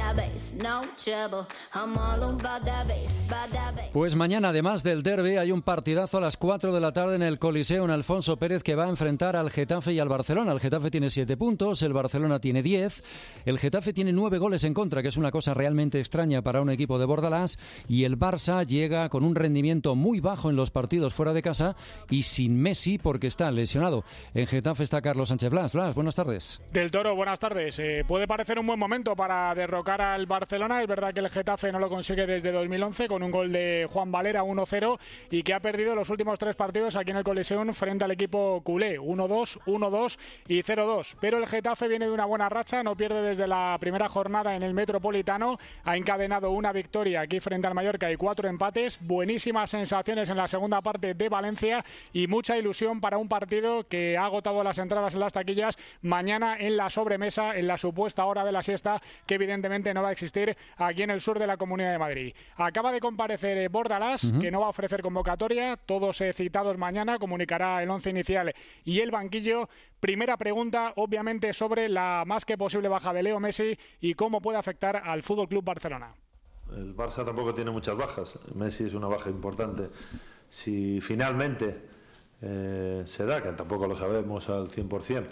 Pues mañana, además del derbi, hay un partidazo a las cuatro de la tarde en el Coliseo en Alfonso Pérez, que va a enfrentar al Getafe y al Barcelona. El Getafe tiene siete puntos, el Barcelona tiene diez. El Getafe tiene nueve goles en contra, que es una cosa realmente extraña para un equipo de Bordalás, y el Barça llega con un rendimiento muy bajo en los partidos fuera de casa y sin Messi porque está lesionado. En Getafe está Carlos Sánchez Blas. Blas, buenas tardes. Del Toro, buenas tardes. Eh, puede parecer un buen momento para derrocar al Barcelona. Es verdad que el Getafe no lo consigue desde dos mil once con un gol de Juan Valera, uno cero, y que ha perdido los últimos tres partidos aquí en el Coliseum frente al equipo culé, uno dos, uno dos y cero dos. Pero el Getafe viene de una buena racha, no pierde desde la primera jornada en el Metropolitano, ha encadenado una victoria aquí frente al Mallorca y cuatro empates, buenísimas sensaciones en la segunda parte de Valencia y mucha ilusión para un partido que ha agotado las entradas en las taquillas mañana en la sobremesa, en la supuesta hora de la siesta, que evidentemente no va a existir aquí en el sur de la Comunidad de Madrid. Acaba de comparecer Bordalás, uh-huh. que no va a ofrecer convocatoria, todos eh, citados mañana, comunicará el once inicial y el banquillo. Primera pregunta, obviamente, sobre la más que posible baja de Leo Messi y cómo puede afectar al F C Barcelona. El Barça tampoco tiene muchas bajas, Messi es una baja importante. Si finalmente eh, se da, que tampoco lo sabemos al cien por cien,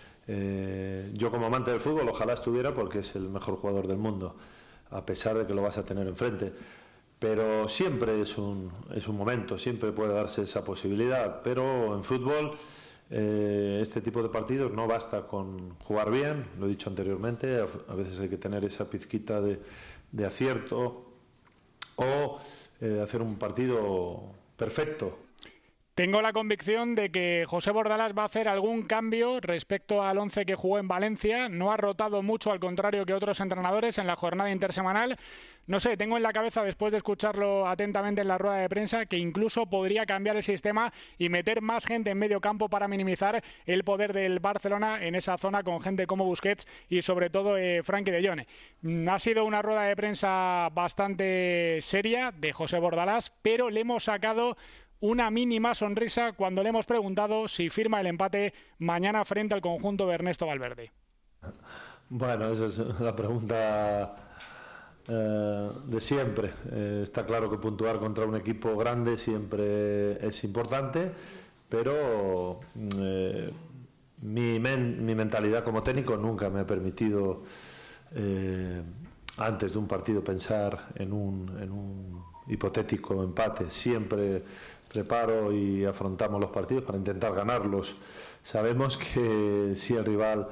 eh, yo como amante del fútbol ojalá estuviera porque es el mejor jugador del mundo, a pesar de que lo vas a tener enfrente. Pero siempre es un, es un momento, siempre puede darse esa posibilidad, pero en fútbol eh, este tipo de partidos no basta con jugar bien, lo he dicho anteriormente, a, a veces hay que tener esa pizquita de, de acierto o eh, hacer un partido perfecto. Tengo la convicción de que José Bordalás va a hacer algún cambio respecto al once que jugó en Valencia. No ha rotado mucho, al contrario que otros entrenadores en la jornada intersemanal. No sé, tengo en la cabeza, después de escucharlo atentamente en la rueda de prensa, que incluso podría cambiar el sistema y meter más gente en medio campo para minimizar el poder del Barcelona en esa zona con gente como Busquets y sobre todo eh, Frenkie de Jong. Ha sido una rueda de prensa bastante seria de José Bordalás, pero le hemos sacado una mínima sonrisa cuando le hemos preguntado si firma el empate mañana frente al conjunto de Ernesto Valverde. Bueno, esa es la pregunta eh, de siempre. Eh, está claro que puntuar contra un equipo grande siempre es importante, pero eh, mi, men, mi mentalidad como técnico nunca me ha permitido eh, antes de un partido pensar en un, en un hipotético empate. Siempre preparo y afrontamos los partidos para intentar ganarlos. Sabemos que si el rival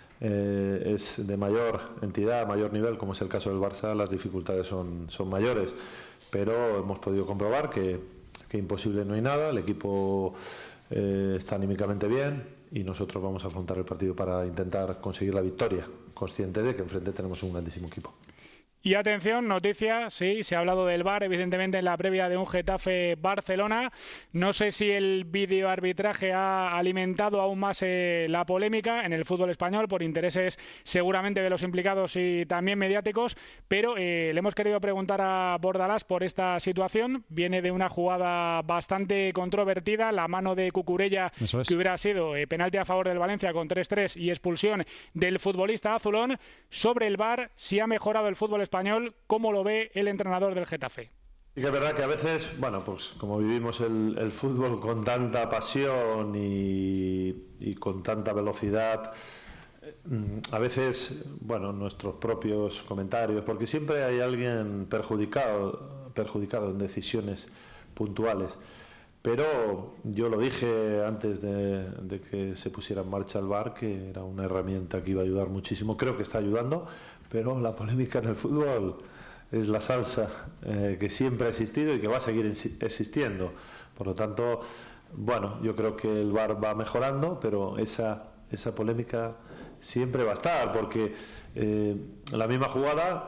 eh, es de mayor entidad, mayor nivel, como es el caso del Barça, las dificultades son, son mayores, pero hemos podido comprobar que, que imposible no hay nada, el equipo eh, está anímicamente bien y nosotros vamos a afrontar el partido para intentar conseguir la victoria, consciente de que enfrente tenemos un grandísimo equipo. Y atención, noticia, sí, se ha hablado del V A R, evidentemente en la previa de un Getafe-Barcelona. No sé si el videoarbitraje ha alimentado aún más eh, la polémica en el fútbol español por intereses seguramente de los implicados y también mediáticos, pero eh, le hemos querido preguntar a Bordalás por esta situación. Viene de una jugada bastante controvertida, la mano de Cucurella, es. que hubiera sido eh, penalti a favor del Valencia con tres tres y expulsión del futbolista azulón. Sobre el V A R, si ha mejorado el fútbol español, ¿cómo lo ve el entrenador del Getafe? Y que es verdad que a veces, bueno, pues como vivimos el, el fútbol con tanta pasión y, y con tanta velocidad, a veces, bueno, nuestros propios comentarios, porque siempre hay alguien perjudicado, perjudicado en decisiones puntuales. Pero yo lo dije antes de, de que se pusiera en marcha el V A R, que era una herramienta que iba a ayudar muchísimo. Creo que está ayudando, pero la polémica en el fútbol es la salsa eh, que siempre ha existido y que va a seguir existiendo. Por lo tanto, bueno, yo creo que el V A R va mejorando, pero esa, esa polémica siempre va a estar, porque eh, la misma jugada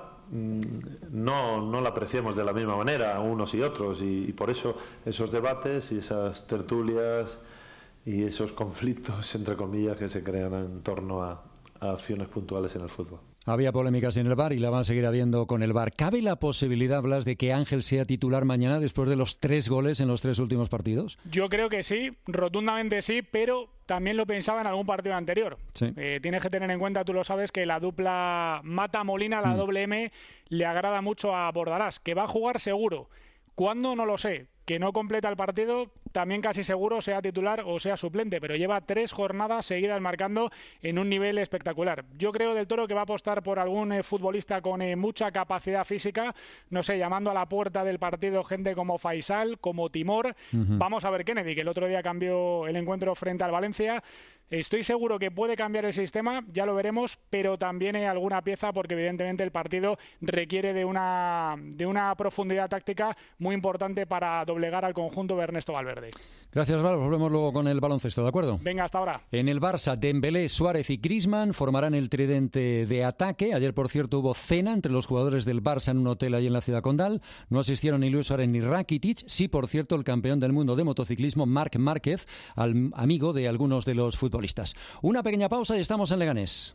no, no la apreciamos de la misma manera unos y otros, y, y por eso esos debates y esas tertulias y esos conflictos, entre comillas, que se crean en torno a, a acciones puntuales en el fútbol. Había polémicas en el V A R y la van a seguir habiendo con el V A R. ¿Cabe la posibilidad, Blas, de que Ángel sea titular mañana después de los tres goles en los tres últimos partidos? Yo creo que sí, rotundamente sí, pero también lo pensaba en algún partido anterior. Sí. Eh, tienes que tener en cuenta, tú lo sabes, que la dupla Mata-Molina, la mm. doble M, le agrada mucho a Bordalás, que va a jugar seguro. ¿Cuándo? No lo sé. Que no completa el partido, también casi seguro sea titular o sea suplente, pero lleva tres jornadas seguidas marcando en un nivel espectacular. Yo creo del Toro que va a apostar por algún eh, futbolista con eh, mucha capacidad física, no sé, llamando a la puerta del partido gente como Faisal, como Timor. Uh-huh. Vamos a ver Kennedy, que el otro día cambió el encuentro frente al Valencia. Estoy seguro que puede cambiar el sistema, ya lo veremos, pero también hay alguna pieza porque evidentemente el partido requiere de una, de una profundidad táctica muy importante para doblegar al conjunto de Ernesto Valverde. Gracias, Val. Volvemos luego con el baloncesto, ¿de acuerdo? Venga, hasta ahora. En el Barça, Dembélé, Suárez y Griezmann formarán el tridente de ataque. Ayer, por cierto, hubo cena entre los jugadores del Barça en un hotel allí en la ciudad condal. No asistieron ni Luis Suárez ni Rakitic. Sí, por cierto, el campeón del mundo de motociclismo, Marc Márquez, al amigo de algunos de los futbolistas. Una pequeña pausa y estamos en Leganés.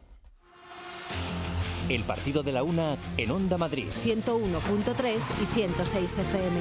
El partido de la una en Onda Madrid. ciento uno punto tres y ciento seis F M.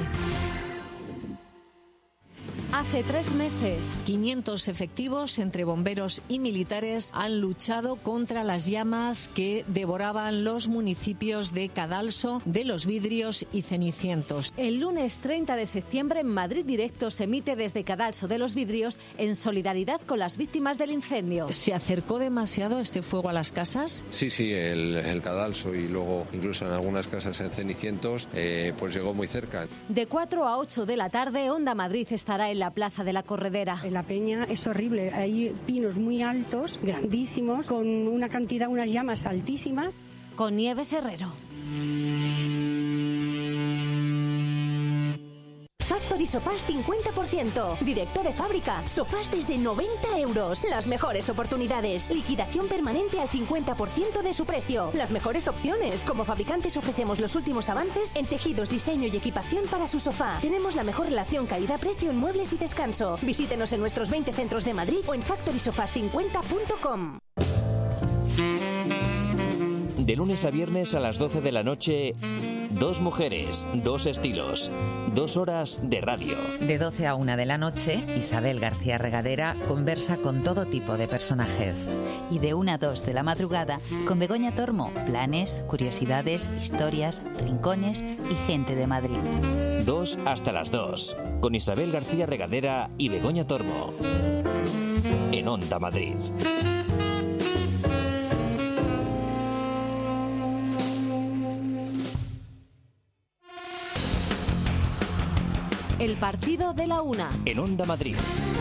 Hace tres meses, quinientos efectivos entre bomberos y militares han luchado contra las llamas que devoraban los municipios de Cadalso, de Los Vidrios y Cenicientos. El lunes treinta de septiembre en Madrid Directo se emite desde Cadalso de Los Vidrios en solidaridad con las víctimas del incendio. ¿Se acercó demasiado este fuego a las casas? Sí, sí, el, el Cadalso y luego incluso en algunas casas en Cenicientos eh, pues llegó muy cerca. De cuatro a ocho de la tarde, Onda Madrid estará en la Plaza de la Corredera. En la Peña es horrible, hay pinos muy altos, grandísimos, con una cantidad, unas llamas altísimas. Con Nieves Herrero. Factory Sofás cincuenta por ciento. Directo de fábrica. Sofás desde noventa euros. Las mejores oportunidades. Liquidación permanente al cincuenta por ciento de su precio. Las mejores opciones. Como fabricantes ofrecemos los últimos avances en tejidos, diseño y equipación para su sofá. Tenemos la mejor relación calidad-precio en muebles y descanso. Visítenos en nuestros veinte centros de Madrid o en factory sofás cincuenta punto com. De lunes a viernes a las doce de la noche, dos mujeres, dos estilos, dos horas de radio. De doce a una de la noche, Isabel García Regadera conversa con todo tipo de personajes. Y de una a dos de la madrugada, con Begoña Tormo, planes, curiosidades, historias, rincones y gente de Madrid. Dos hasta las dos, con Isabel García Regadera y Begoña Tormo. En Onda Madrid. El partido de la una. En Onda Madrid.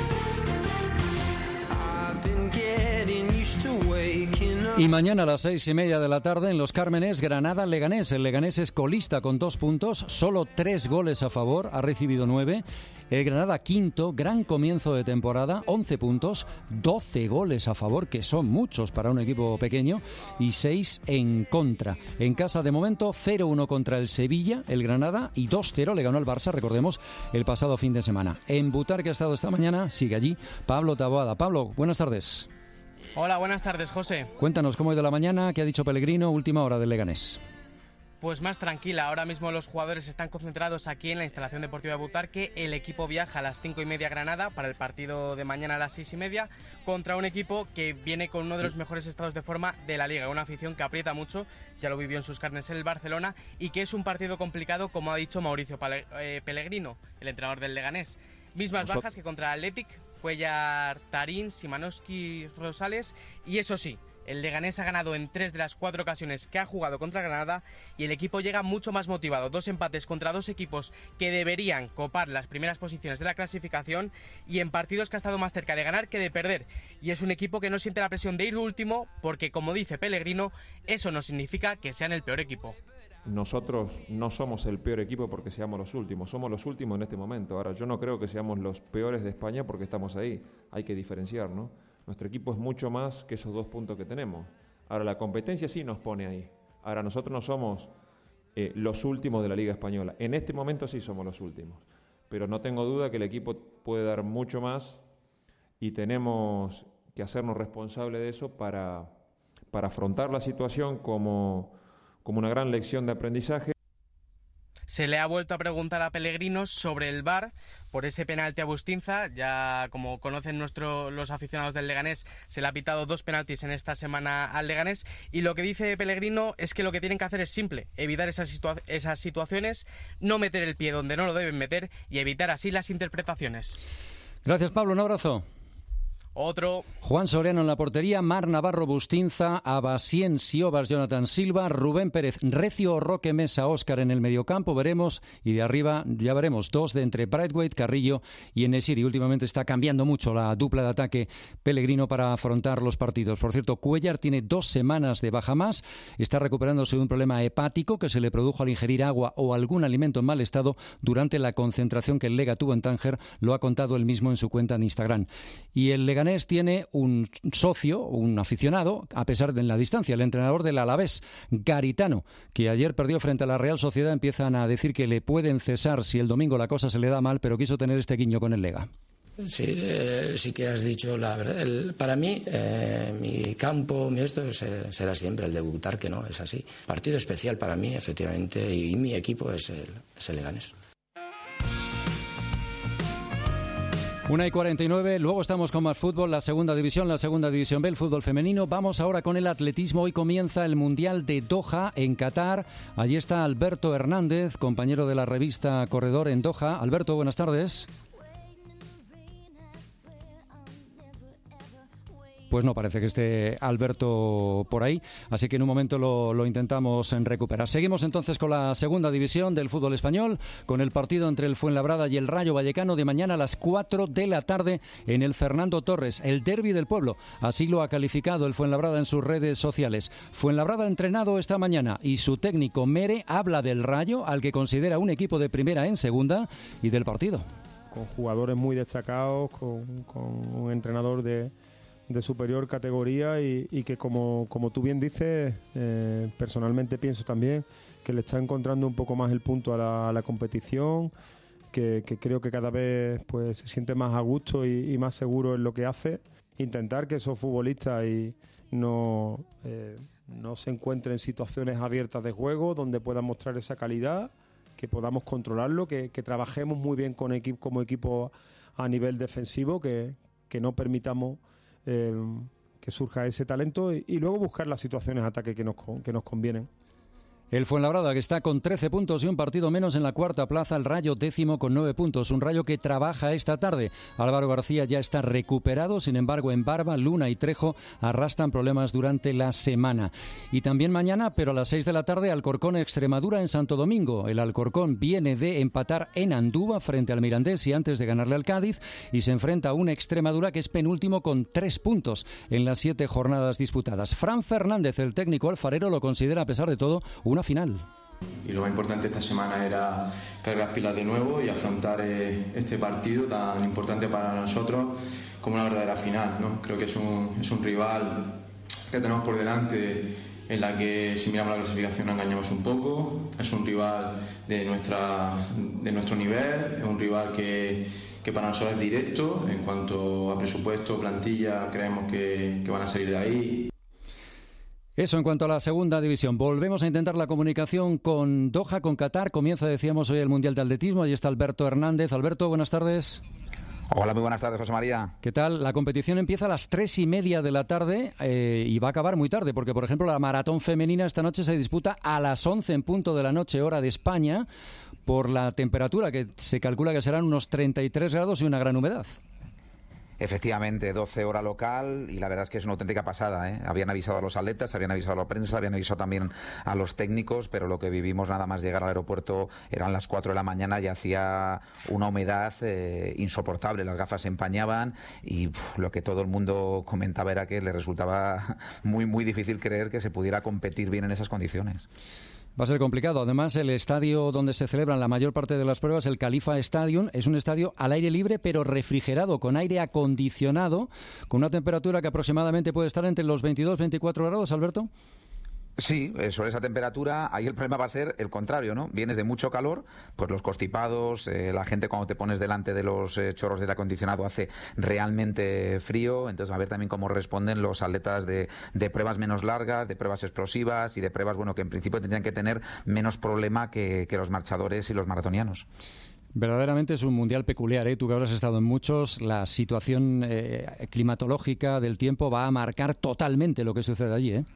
Y mañana a las seis y media de la tarde en Los Cármenes, Granada-Leganés. El Leganés es colista con dos puntos, solo tres goles a favor, ha recibido nueve. El Granada quinto, gran comienzo de temporada, once puntos, doce goles a favor, que son muchos para un equipo pequeño, y seis en contra. En casa de momento, cero uno contra el Sevilla, el Granada, y dos cero le ganó al Barça, recordemos, el pasado fin de semana. En Butarque ha estado esta mañana, sigue allí, Pablo Taboada. Pablo, buenas tardes. Hola, buenas tardes, José. Cuéntanos cómo ha ido la mañana, qué ha dicho Pellegrino, última hora del Leganés. Pues más tranquila, ahora mismo los jugadores están concentrados aquí en la instalación deportiva de Butarque. El equipo viaja a las cinco y media a Granada para el partido de mañana a las seis y media contra un equipo que viene con uno de los mejores estados de forma de la Liga, una afición que aprieta mucho, ya lo vivió en sus carnes el Barcelona, y que es un partido complicado, como ha dicho Mauricio Pellegrino, el entrenador del Leganés. Mismas bajas que contra el Athletic, Cuellar, Tarín, Simanowski, Rosales, y eso sí, el Leganés ha ganado en tres de las cuatro ocasiones que ha jugado contra Granada y el equipo llega mucho más motivado. Dos empates contra dos equipos que deberían copar las primeras posiciones de la clasificación y en partidos que ha estado más cerca de ganar que de perder. Y es un equipo que no siente la presión de ir último porque, como dice Pellegrino, eso no significa que sean el peor equipo. Nosotros no somos el peor equipo porque seamos los últimos, somos los últimos en este momento. Ahora, yo no creo que seamos los peores de España porque estamos ahí, hay que diferenciar, ¿no? Nuestro equipo es mucho más que esos dos puntos que tenemos. Ahora, la competencia sí nos pone ahí. Ahora, nosotros no somos eh, los últimos de la Liga Española. En este momento sí somos los últimos. Pero no tengo duda que el equipo puede dar mucho más y tenemos que hacernos responsables de eso para, para afrontar la situación como, como una gran lección de aprendizaje. Se le ha vuelto a preguntar a Pellegrino sobre el V A R por ese penalti a Bustinza. Ya, como conocen nuestro, los aficionados del Leganés, se le ha pitado dos penaltis en esta semana al Leganés. Y lo que dice Pellegrino es que lo que tienen que hacer es simple: evitar esas, situa- esas situaciones, no meter el pie donde no lo deben meter y evitar así las interpretaciones. Gracias, Pablo. Un abrazo. Otro. Juan Soriano en la portería, Mar Navarro, Bustinza, Abasien, Siobas, Jonathan Silva, Rubén Pérez, Recio, Roque Mesa, Óscar en el mediocampo, veremos, y de arriba ya veremos dos de entre Braithwaite, Carrillo y Enesiri. Últimamente está cambiando mucho la dupla de ataque Pellegrino para afrontar los partidos. Por cierto, Cuellar tiene dos semanas de baja más, está recuperándose de un problema hepático que se le produjo al ingerir agua o algún alimento en mal estado durante la concentración que el Lega tuvo en Tánger, lo ha contado él mismo en su cuenta de Instagram. Y el Lega Leganés tiene un socio, un aficionado, a pesar de la distancia, el entrenador del Alavés, Garitano, que ayer perdió frente a la Real Sociedad. Empiezan a decir que le pueden cesar si el domingo la cosa se le da mal, pero quiso tener este guiño con el Lega. Sí, eh, sí que has dicho la verdad. El, para mí, eh, mi campo, mi esto será siempre el debutar, que no, es así. Partido especial para mí, efectivamente, y mi equipo es el, es el Leganés. una y cuarenta y nueve, luego estamos con más fútbol, la segunda división, la segunda división B, el fútbol femenino. Vamos ahora con el atletismo. Hoy comienza el Mundial de Doha en Qatar. Allí está Alberto Hernández, compañero de la revista Corredor en Doha. Alberto, buenas tardes. Pues no parece que esté Alberto por ahí, así que en un momento lo, lo intentamos recuperar. Seguimos entonces con la segunda división del fútbol español, con el partido entre el Fuenlabrada y el Rayo Vallecano de mañana a las cuatro de la tarde en el Fernando Torres, el derbi del pueblo. Así lo ha calificado el Fuenlabrada en sus redes sociales. Fuenlabrada ha entrenado esta mañana y su técnico Mere habla del Rayo, al que considera un equipo de primera en segunda, y del partido. Con jugadores muy destacados, con, con un entrenador de... de superior categoría y, y que como, como tú bien dices, eh, personalmente pienso también que le está encontrando un poco más el punto a la, a la competición, que, que creo que cada vez pues se siente más a gusto y, y más seguro en lo que hace. Intentar que esos futbolistas y no, eh, no se encuentren en situaciones abiertas de juego donde puedan mostrar esa calidad, que podamos controlarlo, que, que trabajemos muy bien con equipo, como equipo a nivel defensivo, que, que no permitamos Eh, que surja ese talento y, y luego buscar las situaciones de ataque que nos, que nos convienen. El Fuenlabrada, que está con trece puntos y un partido menos en la cuarta plaza, el Rayo décimo con nueve puntos, un Rayo que trabaja esta tarde. Álvaro García ya está recuperado, sin embargo en Barba, Luna y Trejo arrastran problemas durante la semana. Y también mañana, pero a las seis de la tarde, Alcorcón Extremadura en Santo Domingo. El Alcorcón viene de empatar en Andúba frente al Mirandés y antes de ganarle al Cádiz, y se enfrenta a un Extremadura que es penúltimo con tres puntos en las siete jornadas disputadas. Fran Fernández, el técnico alfarero, lo considera a pesar de todo una final. Y lo más importante esta semana era cargar las pilas de nuevo y afrontar eh, este partido tan importante para nosotros como una verdadera final, ¿no? Creo que es un, es un rival que tenemos por delante en la que, si miramos la clasificación, nos engañamos un poco. Es un rival de, nuestra, de nuestro nivel, es un rival que, que para nosotros es directo en cuanto a presupuesto, plantilla, creemos que, que van a salir de ahí. Eso en cuanto a la segunda división. Volvemos a intentar la comunicación con Doha, con Qatar. Comienza, decíamos, hoy el Mundial de Atletismo. Ahí está Alberto Hernández. Alberto, buenas tardes. Hola, muy buenas tardes, José María. ¿Qué tal? La competición empieza a las tres y media de la tarde eh, y va a acabar muy tarde, porque, por ejemplo, la maratón femenina esta noche se disputa a las once en punto de la noche, hora de España, por la temperatura, que se calcula que serán unos treinta y tres grados y una gran humedad. Efectivamente, doce hora local, y la verdad es que es una auténtica pasada, ¿eh? Habían avisado a los atletas, habían avisado a la prensa, habían avisado también a los técnicos, pero lo que vivimos nada más llegar al aeropuerto eran las cuatro de la mañana y hacía una humedad eh, insoportable, las gafas se empañaban y uf, lo que todo el mundo comentaba era que le resultaba muy, muy difícil creer que se pudiera competir bien en esas condiciones. Va a ser complicado. Además, el estadio donde se celebran la mayor parte de las pruebas, el Khalifa Stadium, es un estadio al aire libre pero refrigerado, con aire acondicionado, con una temperatura que aproximadamente puede estar entre los veintidós y veinticuatro grados, Alberto. Sí, sobre esa temperatura, ahí el problema va a ser el contrario, ¿no? Vienes de mucho calor, pues los constipados, eh, la gente cuando te pones delante de los eh, chorros del acondicionado hace realmente frío, entonces a ver también cómo responden los atletas de, de pruebas menos largas, de pruebas explosivas y de pruebas, bueno, que en principio tendrían que tener menos problema que, que los marchadores y los maratonianos. Verdaderamente es un mundial peculiar, ¿eh? Tú que habrás estado en muchos, la situación eh, climatológica del tiempo va a marcar totalmente lo que sucede allí, ¿eh?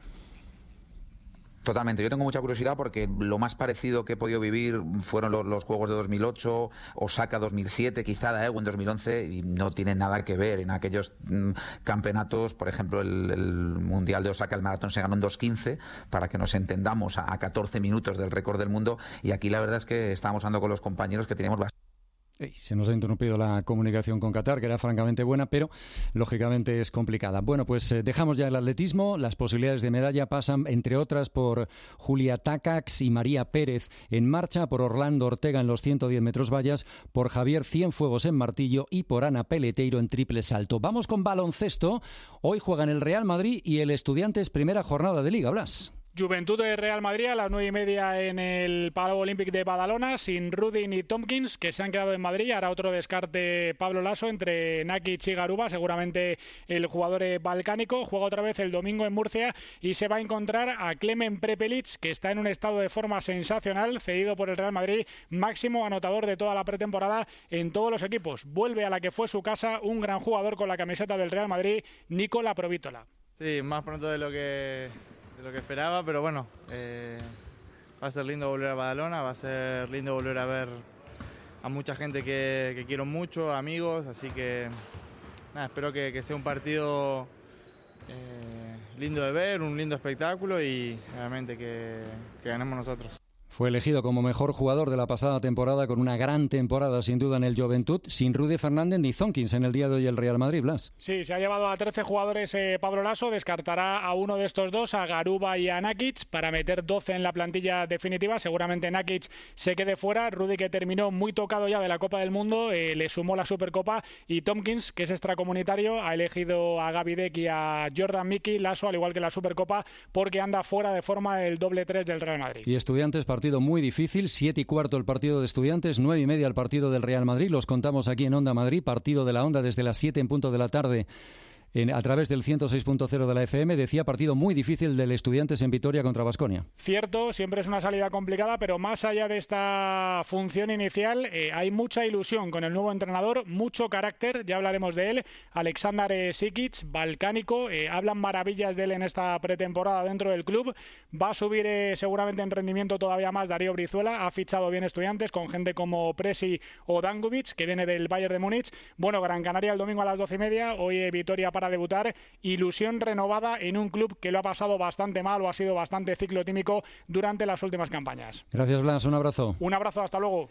Totalmente. Yo tengo mucha curiosidad porque lo más parecido que he podido vivir fueron los, los Juegos de dos mil ocho, Osaka dos mil siete, quizá Daegu en dos mil once, y no tiene nada que ver. En aquellos mmm, campeonatos, por ejemplo, el, el Mundial de Osaka, el maratón se ganó en dos quince, para que nos entendamos, a, a catorce minutos del récord del mundo, y aquí la verdad es que estábamos hablando con los compañeros que teníamos bastante. Se nos ha interrumpido la comunicación con Qatar, que era francamente buena, pero lógicamente es complicada. Bueno, pues eh, dejamos ya el atletismo. Las posibilidades de medalla pasan, entre otras, por Julia Takacs y María Pérez en marcha, por Orlando Ortega en los ciento diez metros vallas, por Javier Cienfuegos en martillo y por Ana Peleteiro en triple salto. Vamos con baloncesto. Hoy juegan el Real Madrid y el Estudiantes, primera jornada de Liga. Blas. Juventud de Real Madrid a las nueve y media en el Palau Olímpic de Badalona, sin Rudy ni Tompkins, que se han quedado en Madrid. Hará otro descarte Pablo Laso entre Nakic y Garuba, seguramente el jugador balcánico. Juega otra vez el domingo en Murcia y se va a encontrar a Klemen Prepelic, que está en un estado de forma sensacional, cedido por el Real Madrid, máximo anotador de toda la pretemporada en todos los equipos. Vuelve a la que fue su casa un gran jugador con la camiseta del Real Madrid, Nicola Provítola. Sí, más pronto de lo que... de lo que esperaba, pero bueno, eh, va a ser lindo volver a Badalona, va a ser lindo volver a ver a mucha gente que, que quiero mucho, amigos, así que nada, espero que, que sea un partido eh, lindo de ver, un lindo espectáculo y realmente que, que ganemos nosotros. Fue elegido como mejor jugador de la pasada temporada, con una gran temporada sin duda en el Juventud, sin Rudy Fernández ni Zonkins en el día de hoy el Real Madrid, Blas. Sí, se ha llevado a trece jugadores eh, Pablo Laso, descartará a uno de estos dos, a Garuba y a Nakic, para meter doce en la plantilla definitiva. Seguramente Nakic se quede fuera, Rudy, que terminó muy tocado ya de la Copa del Mundo, eh, le sumó la Supercopa, y Tompkins, que es extracomunitario, ha elegido a Gaby Deck y a Jordan Mickey, Laso, al igual que la Supercopa, porque anda fuera de forma el doble tres del Real Madrid. Y Estudiantes, partido muy difícil, siete y cuarto el partido de Estudiantes, nueve y media el partido del Real Madrid. Los contamos aquí en Onda Madrid, partido de la Onda desde las siete en punto de la tarde. En, a través del ciento seis punto cero de la F M. Decía, partido muy difícil del Estudiantes en Vitoria contra Baskonia. Cierto, siempre es una salida complicada, pero más allá de esta función inicial, eh, hay mucha ilusión con el nuevo entrenador, mucho carácter, ya hablaremos de él. Aleksandar Sikic, balcánico, eh, hablan maravillas de él en esta pretemporada dentro del club. Va a subir eh, seguramente en rendimiento todavía más Darío Brizuela, ha fichado bien Estudiantes con gente como Presi o Dangubic, que viene del Bayern de Múnich. Bueno, Gran Canaria el domingo a las doce y media, hoy eh, Vitoria para debutar, ilusión renovada en un club que lo ha pasado bastante mal o ha sido bastante ciclotímico durante las últimas campañas. Gracias, Blas, un abrazo. Un abrazo, hasta luego.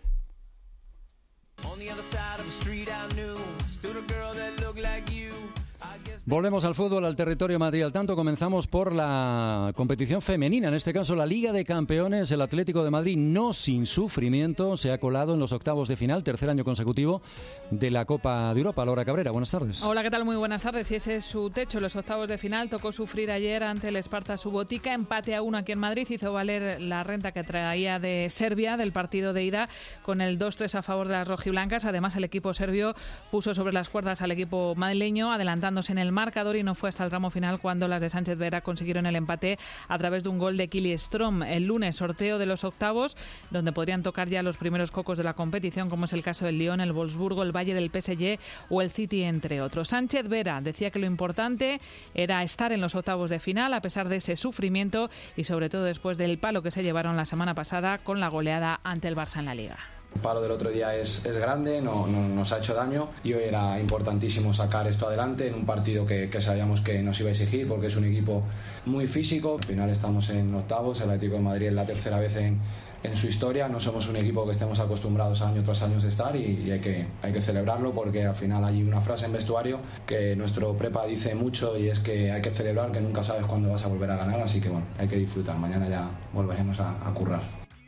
Volvemos al fútbol, al territorio Madrid al tanto. Comenzamos por la competición femenina, en este caso la Liga de Campeones. El Atlético de Madrid, no sin sufrimiento, se ha colado en los octavos de final, tercer año consecutivo de la Copa de Europa. Laura Cabrera, buenas tardes. Hola, ¿qué tal? Muy buenas tardes. Y ese es su techo, los octavos de final. Tocó sufrir ayer ante el Sparta Subotica, empate a uno aquí en Madrid. Hizo valer la renta que traía de Serbia del partido de ida con el dos tres a favor de las rojiblancas. Además, el equipo serbio puso sobre las cuerdas al equipo madrileño, adelantándose en el marcador, y no fue hasta el tramo final cuando las de Sánchez Vera consiguieron el empate a través de un gol de Kili Strom. El lunes, sorteo de los octavos, donde podrían tocar ya los primeros cocos de la competición, como es el caso del Lyon, el Wolfsburgo, el Bayern, el P S G o el City, entre otros. Sánchez Vera decía que lo importante era estar en los octavos de final a pesar de ese sufrimiento y sobre todo después del palo que se llevaron la semana pasada con la goleada ante el Barça en la Liga. El palo del otro día es, es grande, no, no, nos ha hecho daño y hoy era importantísimo sacar esto adelante en un partido que, que sabíamos que nos iba a exigir porque es un equipo muy físico. Al final estamos en octavos, el Atlético de Madrid es la tercera vez en, en su historia, no somos un equipo que estemos acostumbrados año tras año de estar y, y hay, que, hay que celebrarlo porque al final hay una frase en vestuario que nuestro prepa dice mucho y es que hay que celebrar, que nunca sabes cuándo vas a volver a ganar, así que bueno, hay que disfrutar, mañana ya volveremos a, a currar.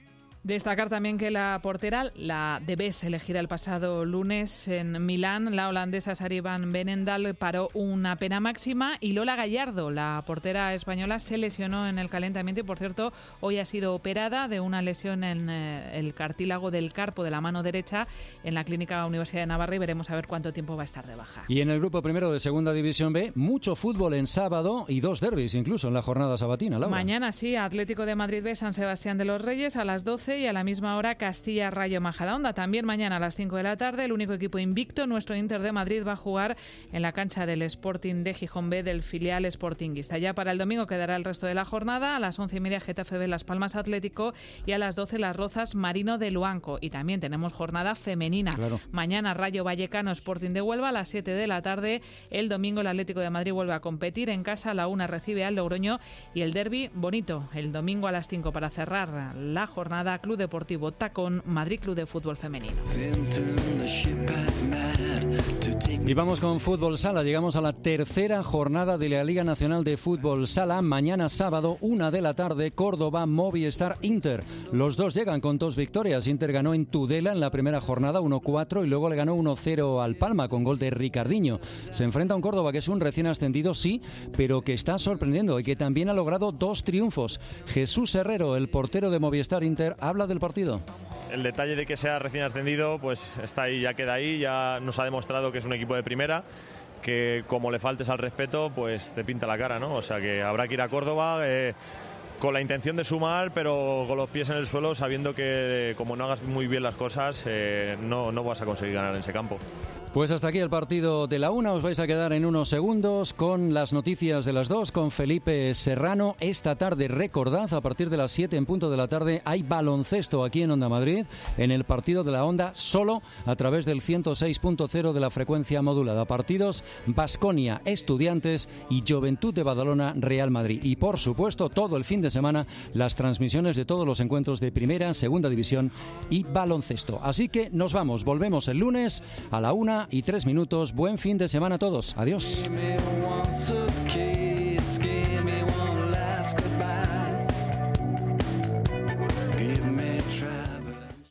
Destacar también que la portera, la de Bes, elegida el pasado lunes en Milán, la holandesa Sari van Benendal, paró una pena máxima, y Lola Gallardo, la portera española, se lesionó en el calentamiento y, por cierto, hoy ha sido operada de una lesión en eh, el cartílago del carpo de la mano derecha en la Clínica Universidad de Navarra, y veremos a ver cuánto tiempo va a estar de baja. Y en el grupo primero de Segunda División B, mucho fútbol en sábado y dos derbis incluso en la jornada sabatina, Laura. Mañana sí, Atlético de Madrid B, San Sebastián de los Reyes a las doce, y a la misma hora Castilla Rayo Majadahonda. También mañana a las cinco de la tarde, el único equipo invicto, nuestro Inter de Madrid, va a jugar en la cancha del Sporting de Gijón B, del filial Sportinguista. Ya para el domingo quedará el resto de la jornada. A las once y media Getafe B, Las Palmas Atlético, y a las doce Las Rozas Marino de Luanco. Y también tenemos jornada femenina. Claro. Mañana Rayo Vallecano Sporting de Huelva a las siete de la tarde. El domingo el Atlético de Madrid vuelve a competir en casa. A la una recibe al Logroño, y el derbi bonito el domingo a las cinco para cerrar la jornada. Club Deportivo Tacón, Madrid Club de Fútbol Femenino. Y vamos con Fútbol Sala. Llegamos a la tercera jornada de la Liga Nacional de Fútbol Sala. Mañana sábado, una de la tarde, Córdoba, Movistar, Inter. Los dos llegan con dos victorias. Inter ganó en Tudela en la primera jornada uno cuatro y luego le ganó uno cero al Palma con gol de Ricardinho. Se enfrenta a un Córdoba que es un recién ascendido, sí, pero que está sorprendiendo y que también ha logrado dos triunfos. Jesús Herrero, el portero de Movistar Inter, habla del partido. El detalle de que sea recién ascendido, pues está ahí, ya queda ahí, ya nos ha demostrado que es un equipo de primera, que como le faltes al respeto, pues te pinta la cara, ¿no? O sea que habrá que ir a Córdoba eh, con la intención de sumar, pero con los pies en el suelo, sabiendo que como no hagas muy bien las cosas, eh, no, no vas a conseguir ganar en ese campo. Pues hasta aquí el partido de la una. Os vais a quedar en unos segundos con las noticias de las dos, con Felipe Serrano. Esta tarde, recordad, a partir de las siete en punto de la tarde, hay baloncesto aquí en Onda Madrid, en el partido de la Onda, solo a través del ciento seis punto cero de la frecuencia modulada. Partidos Baskonia, Estudiantes y Juventud de Badalona, Real Madrid. Y por supuesto, todo el fin de semana, las transmisiones de todos los encuentros de Primera, Segunda División y baloncesto. Así que nos vamos, volvemos el lunes a la una y tres minutos. Buen fin de semana a todos. Adiós.